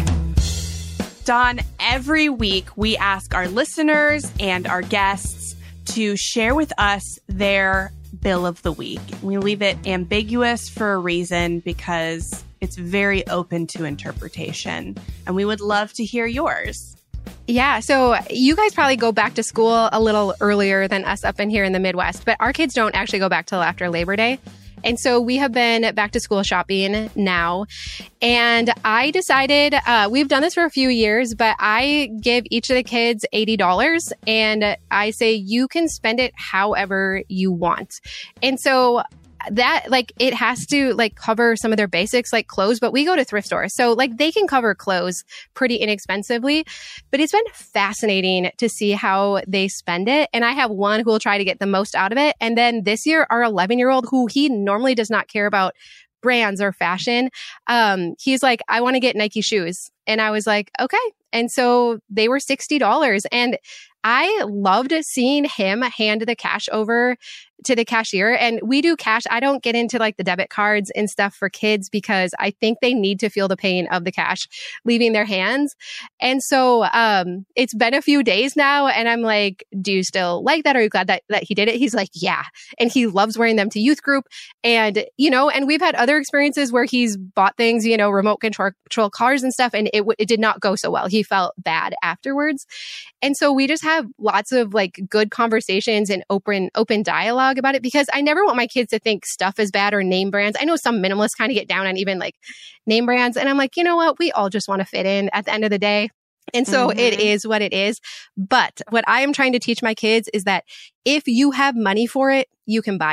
Dawn, every week we ask our listeners and our guests to share with us their Bill of the Week. We leave it ambiguous for a reason because it's very open to interpretation. And we would love to hear yours.
Yeah. So you guys probably go back to school a little earlier than us up in here in the Midwest, but our kids don't actually go back till after Labor Day. And so we have been back to school shopping now. And I decided, uh, we've done this for a few years, but I give each of the kids eighty dollars and I say, you can spend it however you want. And so that, like, it has to like cover some of their basics, like clothes, but we go to thrift stores. So like they can cover clothes pretty inexpensively, but it's been fascinating to see how they spend it. And I have one who will try to get the most out of it. And then this year, our eleven year old, who he normally does not care about brands or fashion, um, he's like, I want to get Nike shoes. And I was like, okay. And so they were sixty dollars. And I loved seeing him hand the cash over to the cashier. And we do cash. I don't get into like the debit cards and stuff for kids because I think they need to feel the pain of the cash leaving their hands. And so um, it's been a few days now. And I'm like, do you still like that? Are you glad that, that he did it? He's like, yeah. And he loves wearing them to youth group. And, you know, and we've had other experiences where he's bought things, you know, remote control, control cars and stuff. And it, w- it did not go so well. He felt bad afterwards. And so we just have lots of like good conversations and open, open dialogue about it because I never want my kids to think stuff is bad or name brands. I know some minimalists kind of get down on even like name brands. And I'm like, you know what? We all just want to fit in at the end of the day. And so mm-hmm. it is what it is. But what I am trying to teach my kids is that if you have money for it, you can buy it.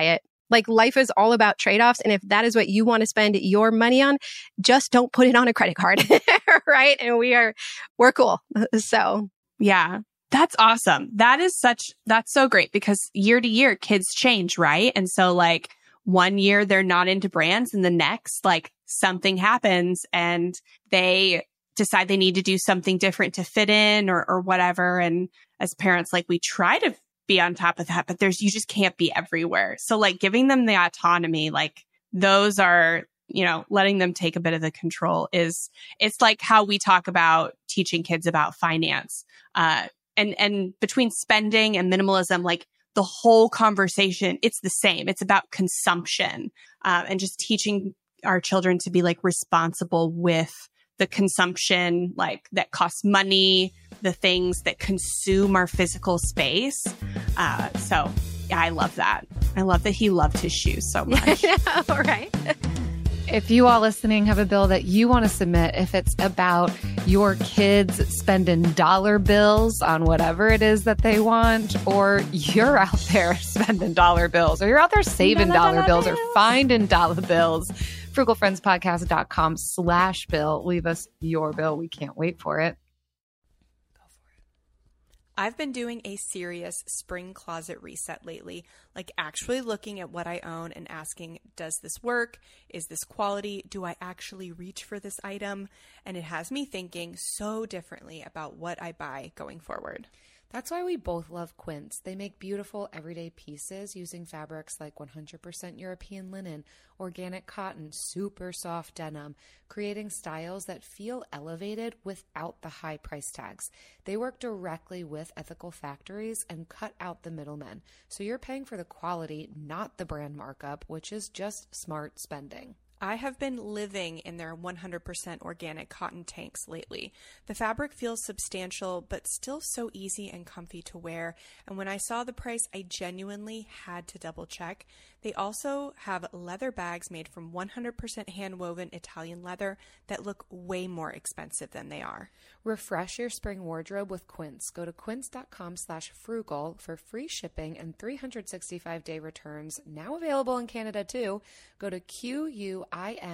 Like life is all about trade-offs. And if that is what you want to spend your money on, just don't put it on a credit card. Right. And we are, we're cool. So
yeah, that's awesome. That is such, that's so great because year to year kids change. Right. And so like one year they're not into brands and the next, like something happens and they decide they need to do something different to fit in or, or whatever. And as parents, like we try to be on top of that, but there's, you just can't be everywhere. So like giving them the autonomy, like those are, you know, letting them take a bit of the control is, it's like how we talk about teaching kids about finance. Uh, and, and between spending and minimalism, like the whole conversation, it's the same. It's about consumption, uh, and just teaching our children to be like responsible with the consumption, like that costs money, the things that consume our physical space. Uh, so yeah, I love that. I love that he loved his shoes so much.
All right.
If you all listening have a bill that you want to submit, if it's about your kids spending dollar bills on whatever it is that they want, or you're out there spending dollar bills, or you're out there saving dollar, dollar bills, bills or finding dollar bills, frugalfriendspodcast.com slash bill. Leave us your bill. We can't wait for it.
I've been doing a serious spring closet reset lately, like actually looking at what I own and asking, does this work? Is this quality? Do I actually reach for this item? And it has me thinking so differently about what I buy going forward.
That's why we both love Quince. They make beautiful everyday pieces using fabrics like one hundred percent European linen, organic cotton, super soft denim, creating styles that feel elevated without the high price tags. They work directly with ethical factories and cut out the middlemen. So you're paying for the quality, not the brand markup, which is just smart spending.
I have been living in their one hundred percent organic cotton tanks lately. The fabric feels substantial, but still so easy and comfy to wear. And when I saw the price, I genuinely had to double check. They also have leather bags made from one hundred percent hand-woven Italian leather that look way more expensive than they are.
Refresh your spring wardrobe with Quince. Go to quince.com slash frugal for free shipping and three hundred sixty-five day returns. Now available in Canada too. Go to Q-U-I-N-C-E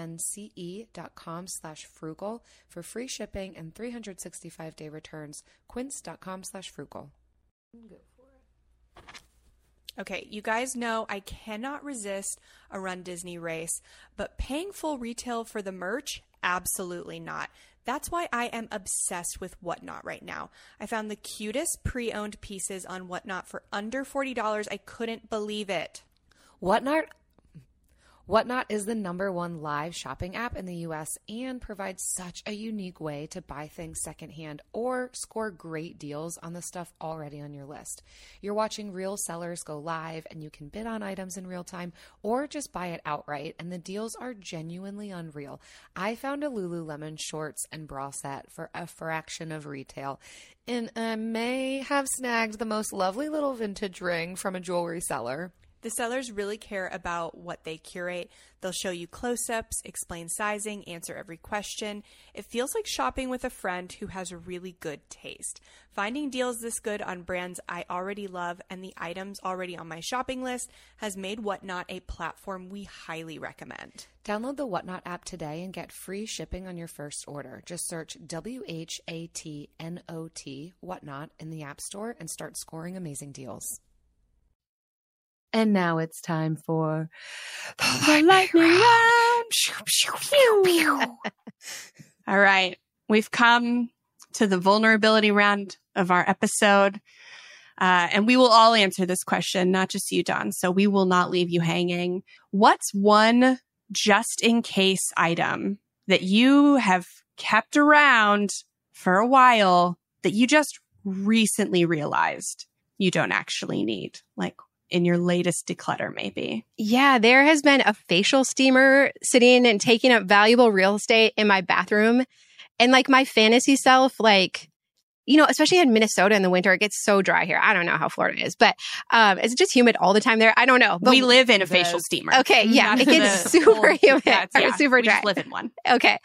dot com slash frugal for free shipping and three hundred sixty-five day returns. Quince.com slash frugal. Go for it.
Okay, you guys know I cannot resist a Run Disney race, but paying full retail for the merch? Absolutely not. That's why I am obsessed with Whatnot right now. I found the cutest pre-owned pieces on Whatnot for under forty dollars. I couldn't believe it.
Whatnot Whatnot is the number one live shopping app in the U S and provides such a unique way to buy things secondhand or score great deals on the stuff already on your list. You're watching real sellers go live and you can bid on items in real time or just buy it outright, and the deals are genuinely unreal. I found a Lululemon shorts and bra set for a fraction of retail, and I may have snagged the most lovely little vintage ring from a jewelry seller.
The sellers really care about what they curate. They'll show you close-ups, explain sizing, answer every question. It feels like shopping with a friend who has really good taste. Finding deals this good on brands I already love and the items already on my shopping list has made Whatnot a platform we highly recommend.
Download the Whatnot app today and get free shipping on your first order. Just search W H A T N O T, Whatnot, in the App Store and start scoring amazing deals. And now it's time for the, the lightning round.
All right. We've come to the vulnerability round of our episode. Uh, and we will all answer this question, not just you, Dawn. So we will not leave you hanging. What's one just in case item that you have kept around for a while that you just recently realized you don't actually need? Like, in your latest declutter, maybe?
Yeah, there has been a facial steamer sitting and taking up valuable real estate in my bathroom. And like my fantasy self, like, you know, especially in Minnesota in the winter, it gets so dry here. I don't know how Florida is, but um, it's just humid all the time there. I don't know.
But we live in a facial steamer.
Okay, yeah. It gets super humid.
Yeah,
or super
we
dry.
just live in one.
Okay.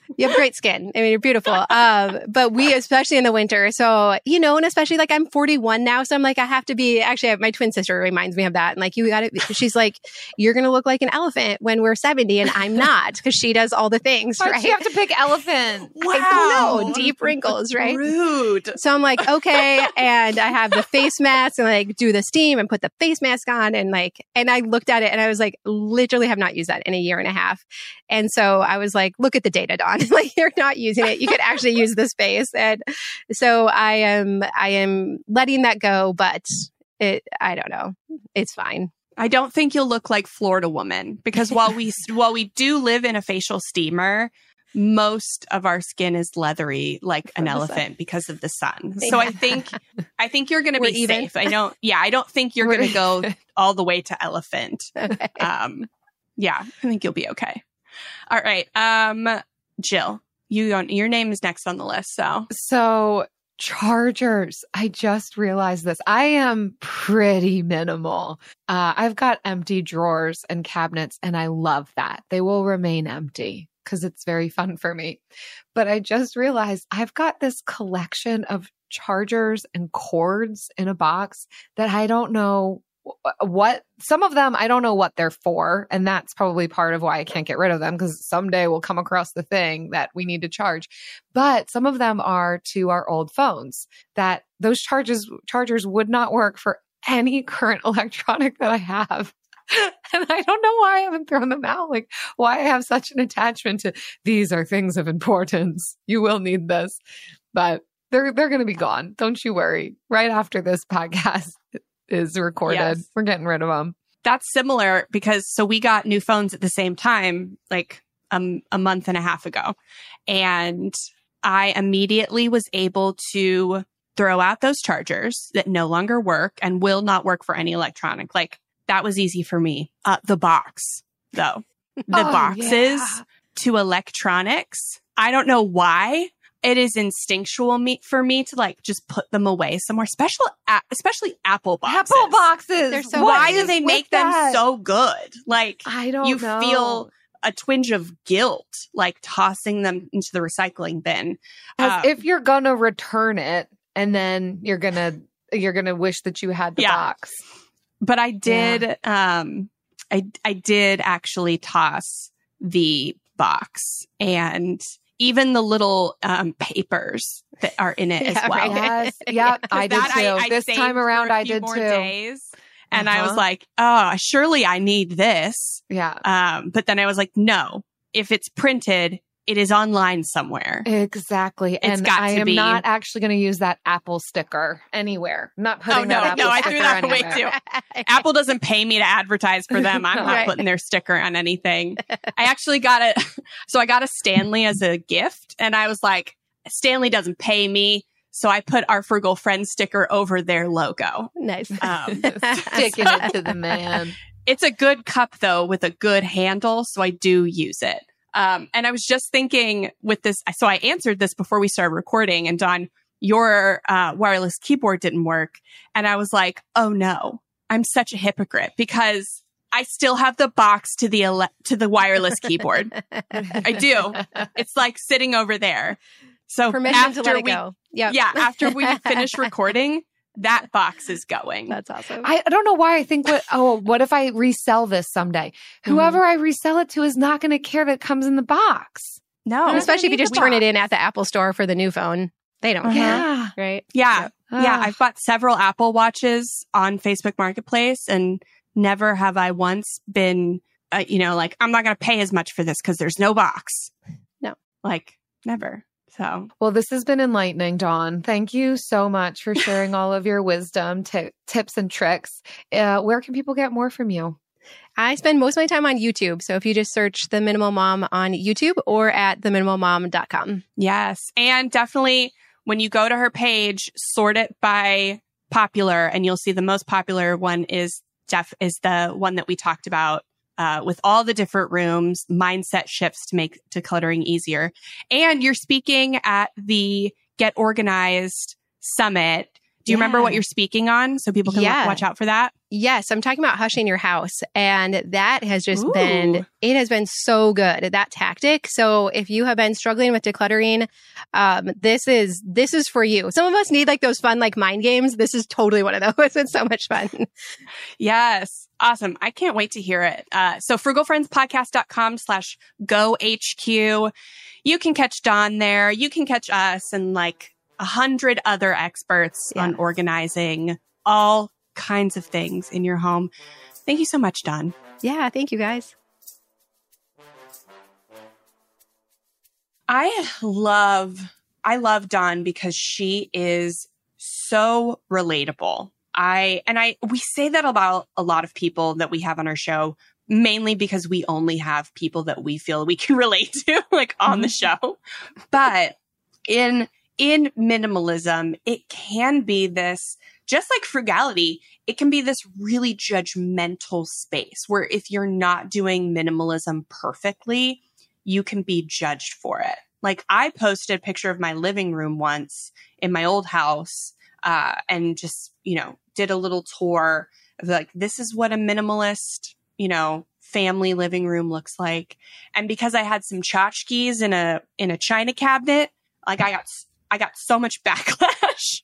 You have great skin. I mean, you're beautiful. Um, but we, especially in the winter. So, you know, and especially like I'm forty-one now. So I'm like, I have to be, actually, my twin sister reminds me of that. And like, you got to, she's like, you're going to look like an elephant when we're seventy. And I'm not, because she does all the things,
Why'd
right?
you have to pick elephant?
Wow. I don't know. Deep wrinkles, right?
Rude.
So I'm like, okay. And I have the face mask and like do the steam and put the face mask on. And like, and I looked at it and I was like, literally have not used that in a year and a half. And so I was like, look at the data, Dawn. Like, you're not using it. You could actually use the space. And so I am, I am letting that go, but it, I don't know. It's fine.
I don't think you'll look like Florida Woman, because while we, while we do live in a facial steamer, most of our skin is leathery like an elephant because of the sun. So I think, I think you're going to be
even.
safe. I don't, yeah, I don't think you're going to go all the way to elephant.
Okay.
Um, yeah, I think you'll be okay. All right. Um, Jill, you don't, your name is next on the list. So,
So chargers. I just realized this. I am pretty minimal. Uh, I've got empty drawers and cabinets, and I love that. They will remain empty because it's very fun for me. But I just realized I've got this collection of chargers and cords in a box that I don't know what, some of them, I don't know what they're for. And that's probably part of why I can't get rid of them, because someday we'll come across the thing that we need to charge. But some of them are to our old phones that those charges, chargers would not work for any current electronic that I have. And I don't know why I haven't thrown them out. Like, why I have such an attachment to these are things of importance. You will need this, but they're, they're going to be gone. Don't you worry. Right after this podcast is recorded,
Yes.
We're getting rid of them.
that's similar because, so we got new phones at the same time, like um, a month and a half ago. And I immediately was able to throw out those chargers that no longer work and will not work for any electronic. Like, that was easy for me. Uh, the box, though. The
Oh,
boxes
yeah.
to electronics. I don't know why. It is instinctual me- for me to like just put them away somewhere, special, a- especially Apple boxes.
Apple boxes.
They're so
Why
What
do
is
they
with
make them
that?
so good? Like,
I don't
you
know.
feel a twinge of guilt, like tossing them into the recycling bin.
As
Um,
if you're gonna return it, and then you're gonna you're gonna wish that you had the
Yeah.
box.
But I did, um, I, I did actually toss the box and even the little, um, papers that are in it
Yeah,
as well.
right.
Yes, yep, I did
That
too.
I
this
saved
time
for
around,
a
I
few
did
more
too.
days. And I was
Uh-huh.
like, oh, surely I need this.
Yeah,
Um, but then I was like, no, if it's printed, it is online somewhere.
exactly. and
got
I
to
am
be.
not actually going to use that Apple sticker anywhere. I'm not putting
Oh, no,
that Apple
no, I
sticker
threw that away
anywhere.
too. Apple doesn't pay me to advertise for them. I'm not
Right.
putting their sticker on anything. I actually got it. So I got a Stanley as a gift, and I was like, Stanley doesn't pay me. So I put our Frugal Friend sticker over their logo.
Nice.
Um,
Sticking it to the man.
It's a good cup though, with a good handle. So I do use it. Um, and I was just thinking with this, so I answered this before we started recording, and Dawn, your uh, wireless keyboard didn't work. And I was like, oh no, I'm such a hypocrite because I still have the box to the ele- to the wireless keyboard. I do. It's like sitting over there. So
Permission
after
to let it
we,
go. Yep.
yeah, after we finish recording, that box is going.
That's awesome.
I, I don't know why I think, what, oh, what if I resell this someday? Whoever I resell it to is not going to care that it comes in the box.
no,
And especially if you
need
just
the
turn it
box.
in at the Apple store for the new phone. They don't care.
Yeah.
Right?
yeah. Yeah,
Ugh.
I've bought several Apple Watches on Facebook Marketplace, and never have I once been, uh, you know, like, I'm not going to pay as much for this because there's no box.
No.
Like, never. So,
Well, this has been enlightening, Dawn. Thank you so much for sharing all of your wisdom, t- tips, and tricks. Uh, where can people get more from you?
I spend most of my time on YouTube. So if you just search The Minimal Mom on YouTube or at the minimal mom dot com.
yes. And definitely when you go to her page, sort it by popular, and you'll see the most popular one is def- is the one that we talked about. Uh, with all the different rooms, mindset shifts to make decluttering easier. And you're speaking at the Get Organized Summit Do you
Yeah.
remember what you're speaking on so people can
Yeah.
watch out for that?
Yes, I'm talking about hushing your house. And that has just
Ooh.
been, it has been so good, that tactic. So if you have been struggling with decluttering, um, this is, this is for you. Some of us need like those fun, like mind games. This is totally one of those. It's so much fun.
Yes. Awesome. I can't wait to hear it. Uh, so frugalfriendspodcast.com slash go HQ. You can catch Dawn there. You can catch us and like a hundred other experts
Yeah.
on organizing all kinds of things in your home. Thank you so much, Dawn.
Yeah. Thank you guys.
I love, I love Dawn because she is so relatable. I, and I, we say that about a lot of people that we have on our show, mainly because we only have people that we feel we can relate to, like on the show. But in, in minimalism, it can be this, just like frugality, it can be this really judgmental space where if you're not doing minimalism perfectly, you can be judged for it. Like I posted a picture of my living room once in my old house, uh, and just, you know, did a little tour of like, this is what a minimalist, you know, family living room looks like. And because I had some tchotchkes in a, in a china cabinet, like I got, I got so much backlash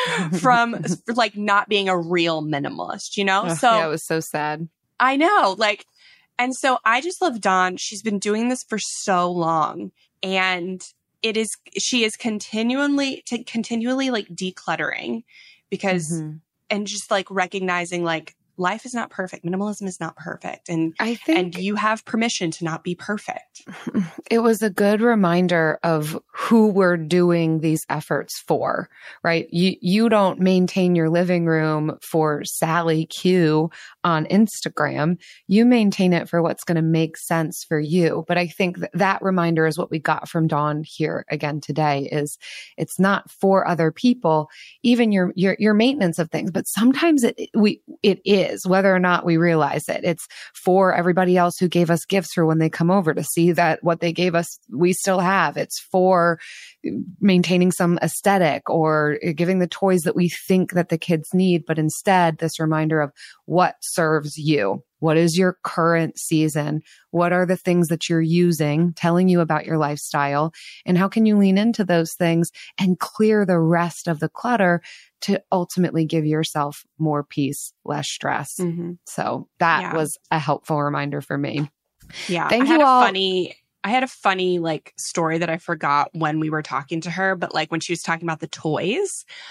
from like not being a real minimalist, you know?
Ugh,
so
yeah, it was so sad.
I know, like, and so I just love Dawn. She's been doing this for so long, and it is, she is continually, t- continually like decluttering because,
Mhm.
and just like recognizing like life is not perfect. Minimalism is not perfect. And,
I think
and you have permission to not be perfect.
it was a good reminder of who we're doing these efforts for, right? You, you don't maintain your living room for Sally Q on Instagram. You maintain it for what's going to make sense for you. But I think that, that reminder is what we got from Dawn here again today is it's not for other people, even your, your, your maintenance of things, but sometimes it, we, it is. Is, whether or not we realize it. It's for everybody else who gave us gifts for when they come over to see that what they gave us, we still have. It's for maintaining some aesthetic or giving the toys that we think that the kids need, but instead this reminder of what serves you. What is your current season? What are the things that you're using, telling you about your lifestyle? And how can you lean into those things and clear the rest of the clutter to ultimately give yourself more peace, less stress?
Mm-hmm.
So that
Yeah.
was a helpful reminder for me.
Yeah.
Thank
I had
you
a
all.
funny, I had a funny like story that I forgot when we were talking to her, but like when she was talking about the toys,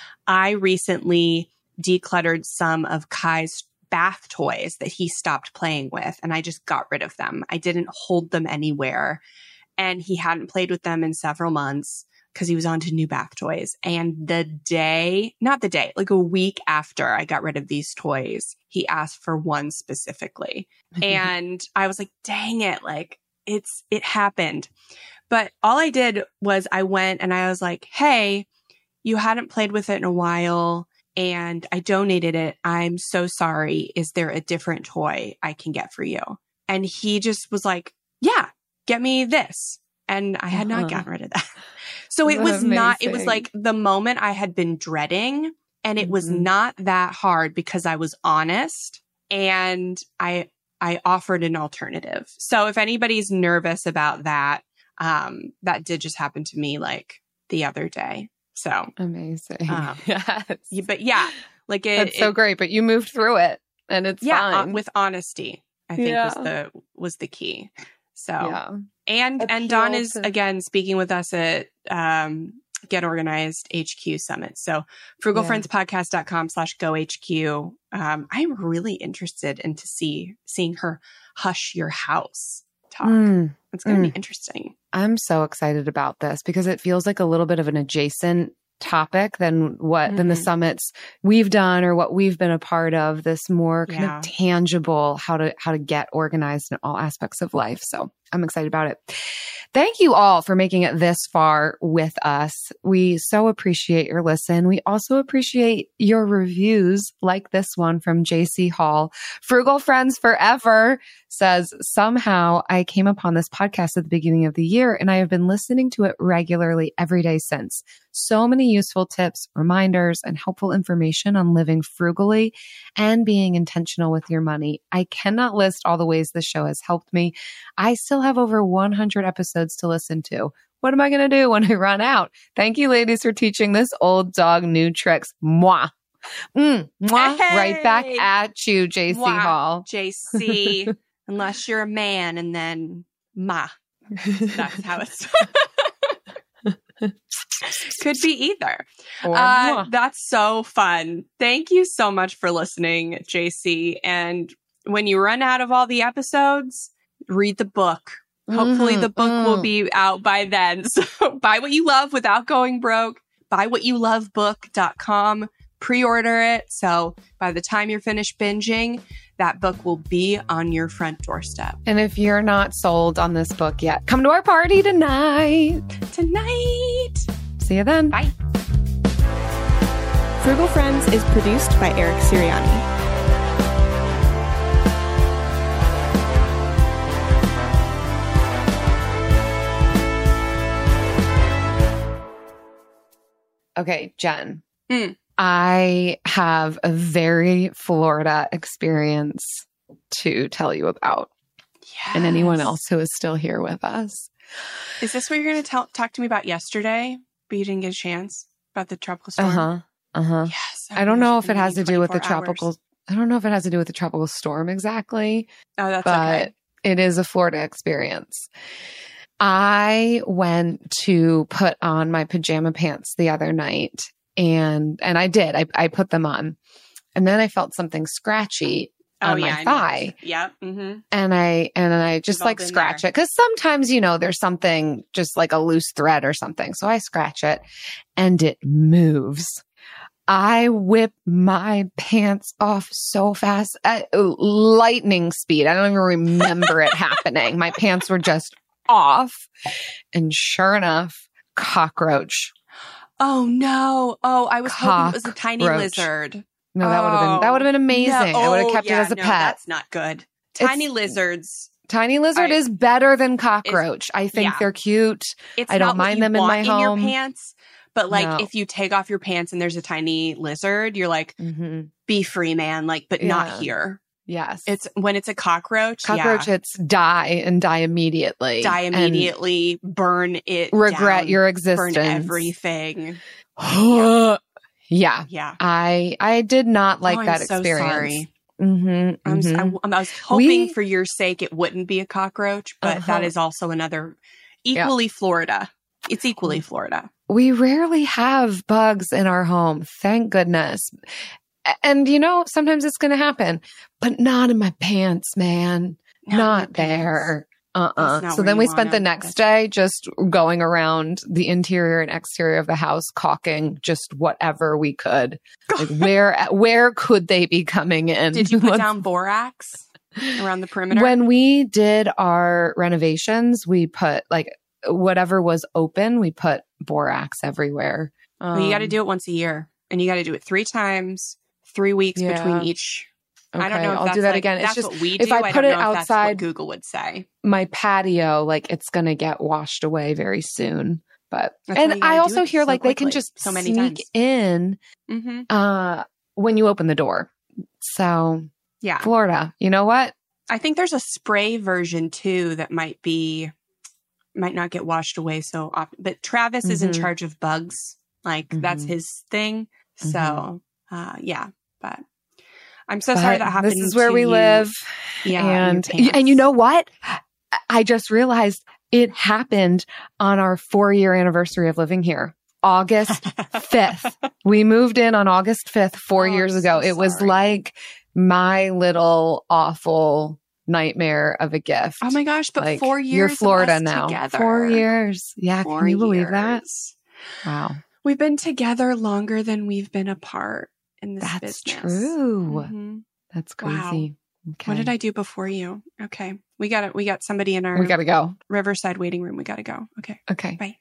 I recently decluttered some of Kai's bath toys that he stopped playing with, and I just got rid of them. I didn't hold them anywhere, and he hadn't played with them in several months because he was on to new bath toys. And the day, not the day, like a week after I got rid of these toys, he asked for one specifically. And I was like, dang it, like it's, it happened. But all I did was I went and I was like, hey, you hadn't played with it in a while and I donated it. I'm so sorry. Is there a different toy I can get for you? And he just was like, yeah, get me this. And I had not
Uh-huh.
gotten rid of that. So it was not, it was like the moment I had been dreading, and it was
Mhm.
not that hard because I was honest and I, I offered an alternative. So if anybody's nervous about that, um, that did just happen to me like the other day. So
Amazing.
Um,
yes.
y- but yeah, like it,
That's so
it-
great. But you moved through it and it's
yeah, uh,
fine.
with honesty, I think
Yeah.
was the, was the key. So,
yeah.
and, and
Appeal
Dawn is
to-
again speaking with us at, um, Get Organized H Q Summit. So frugalfriendspodcast.com slash go HQ. Um, I'm really interested in to see, seeing her hush your house talk.
Mm.
It's going to
mm.
be interesting.
I'm so excited about this because it feels like a little bit of an adjacent topic than what than the
Mhm.
summits we've done or what we've been a part of. This more kind
Yeah.
of tangible how to how to get organized in all aspects of life. So I'm excited about it. Thank you all for making it this far with us. We so appreciate your listen. We also appreciate your reviews like this one from J C Hall. Frugal Friends Forever says, somehow I came upon this podcast at the beginning of the year and I have been listening to it regularly every day since. So many useful tips, reminders, and helpful information on living frugally and being intentional with your money. I cannot list all the ways this show has helped me. I still have over one hundred episodes to listen to. What am I going to do when I run out? Thank you, ladies, for teaching this old dog new tricks. Mwah. Mm, mwah.
Hey.
Right back at you, J C
Mwah,
Hall.
J C, unless you're a man, and then ma. That's how it's. Could be either.
Or
Uh,
mwah.
that's so fun. Thank you so much for listening, J C. And when you run out of all the episodes, read the book. Hopefully
Mhm,
the book
mm.
will be out by then. So buy what you love without going broke. buy what you love book dot com. Pre-order it. So by the time you're finished binging, that book will be on your front doorstep.
And if you're not sold on this book yet, come to our party tonight.
Tonight.
See you then.
Bye.
Frugal Friends is produced by Eric Siriani.
Okay, Jen.
Mm.
I have a very Florida experience to tell you about.
Yes.
And anyone else who is still here with us.
Is this what you're going to tell talk to me about yesterday, but you didn't get a chance about the tropical storm?
Uh-huh. Uh-huh.
Yes.
I don't know if it has to do with the
twenty-four
tropical
hours.
I don't know if it has to do with the tropical storm exactly,
Oh, that's
but
okay.
it is a Florida experience. I went to put on my pajama pants the other night and and I did. I, I put them on. And then I felt something scratchy on
oh,
my
yeah, I
thigh.
noticed. Yep. Mm-hmm.
And I and I just
We've all
like
been
scratch
there.
it. Cause sometimes, you know, there's something just like a loose thread or something. So I scratch it and it moves. I whip my pants off so fast at lightning speed. I don't even remember it happening. My pants were just off. And sure enough, cockroach.
Oh, no. Oh, I was hoping it was a tiny
Cockroach.
lizard.
No, that would have been, that would have been amazing.
No.
I would have
Oh,
kept
yeah,
it as a
no,
pet.
That's not good. Tiny
It's-
lizards.
Tiny lizard
I-
is better than cockroach. I think
yeah.
they're cute.
It's
I don't
not what
mind
you
them in
want
my
in
home.
your pants, but like
No.
if you take off your pants and there's a tiny lizard, you're like,
Mm-hmm.
be free, man. Like, but
Yeah.
not here.
Yes.
It's when it's a cockroach.
cockroach,
yeah,
it's die and die immediately.
die
and
immediately, burn it,
regret
down,
your
burn
existence.
everything.
yeah. yeah.
Yeah.
I I did not like
Oh, I'm
that
so
experience.
sorry.
Mm-hmm,
I'm, s-
mm-hmm.
I, I was hoping
We-
for your sake it wouldn't be a cockroach, but
Uh-huh.
that is also another equally Florida. It's equally
Mm.
Florida.
We rarely have bugs in our home. Thank goodness. A- And you know, sometimes it's going to happen, but not in my pants, man.
Not in
Not,
your pants.
there. Uh-uh.
That's not
So
where
then
you
we
want
spent the
them.
next day just going around the interior and exterior of the house, caulking just whatever we could. Like where, where could they be coming in?
Did you put
What's-
down borax around the perimeter?
When we did our renovations, we put like whatever was open, we put borax everywhere. Um,
well, you got to do it once a year, and you got to do it three times, three weeks
Yeah.
between each.
Okay,
I don't know. If
I'll
that's
do that
like-
again. It's
That's
just
what we do.
if I
don't
put it
know if that's what
outside
Google would say.
my patio, like it's going to get washed away very soon. But
That's why you
and
gotta
I
do
also
it
hear
so
like they can
quickly,
just
so many
sneak
times.
in
Mm-hmm.
uh when you open the door. So
Yeah,
Florida, you know what?
I think there's a spray version too that might be might not get washed away so often. But Travis is in
Mhm.
charge of bugs. Like that's
Mhm.
his thing. So
Mhm.
uh, yeah, but I'm so sorry
But
that happened.
This is where
to
we
you.
live.
Yeah,
and
in your
and you
pants.
know what? I just realized it happened on our four year anniversary of living here. August fifth. We moved in on August fifth, four
Oh,
years
I'm
ago.
so
It was
sorry.
like my little awful nightmare of a gift.
Oh my gosh! But
Like,
four years.
You're
of
Florida
us
now.
Together.
Four years. Yeah.
Four
Can you believe that?
years.
Wow.
We've been together longer than we've been apart in this
That's
business.
true.
Mhm.
That's
Wow.
crazy. Okay.
What did I do before you? Okay, we got it. We got somebody in our
We got to go.
Riverside waiting room. We got to go. Okay.
Okay.
Bye.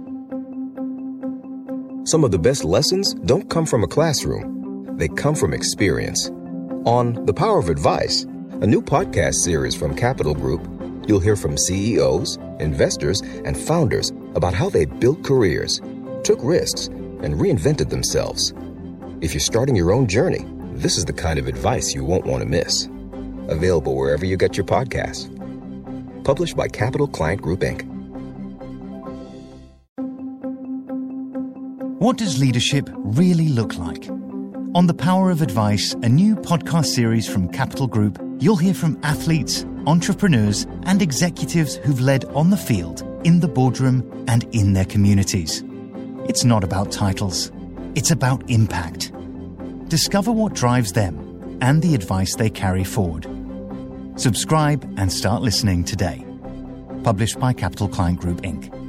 Some of the best lessons don't come from a classroom. They come from experience. On The Power of Advice, a new podcast series from Capital Group, you'll hear from C E Os, investors, and founders about how they built careers, took risks, and reinvented themselves. If you're starting your own journey, this is the kind of advice you won't want to miss. Available wherever you get your podcasts. Published by Capital Client Group, Incorporated.
What does leadership really look like? On The Power of Advice, a new podcast series from Capital Group, you'll hear from athletes, entrepreneurs, and executives who've led on the field, in the boardroom, and in their communities. It's not about titles. It's about impact. Discover what drives them and the advice they carry forward. Subscribe and start listening today. Published by Capital Client Group, Incorporated.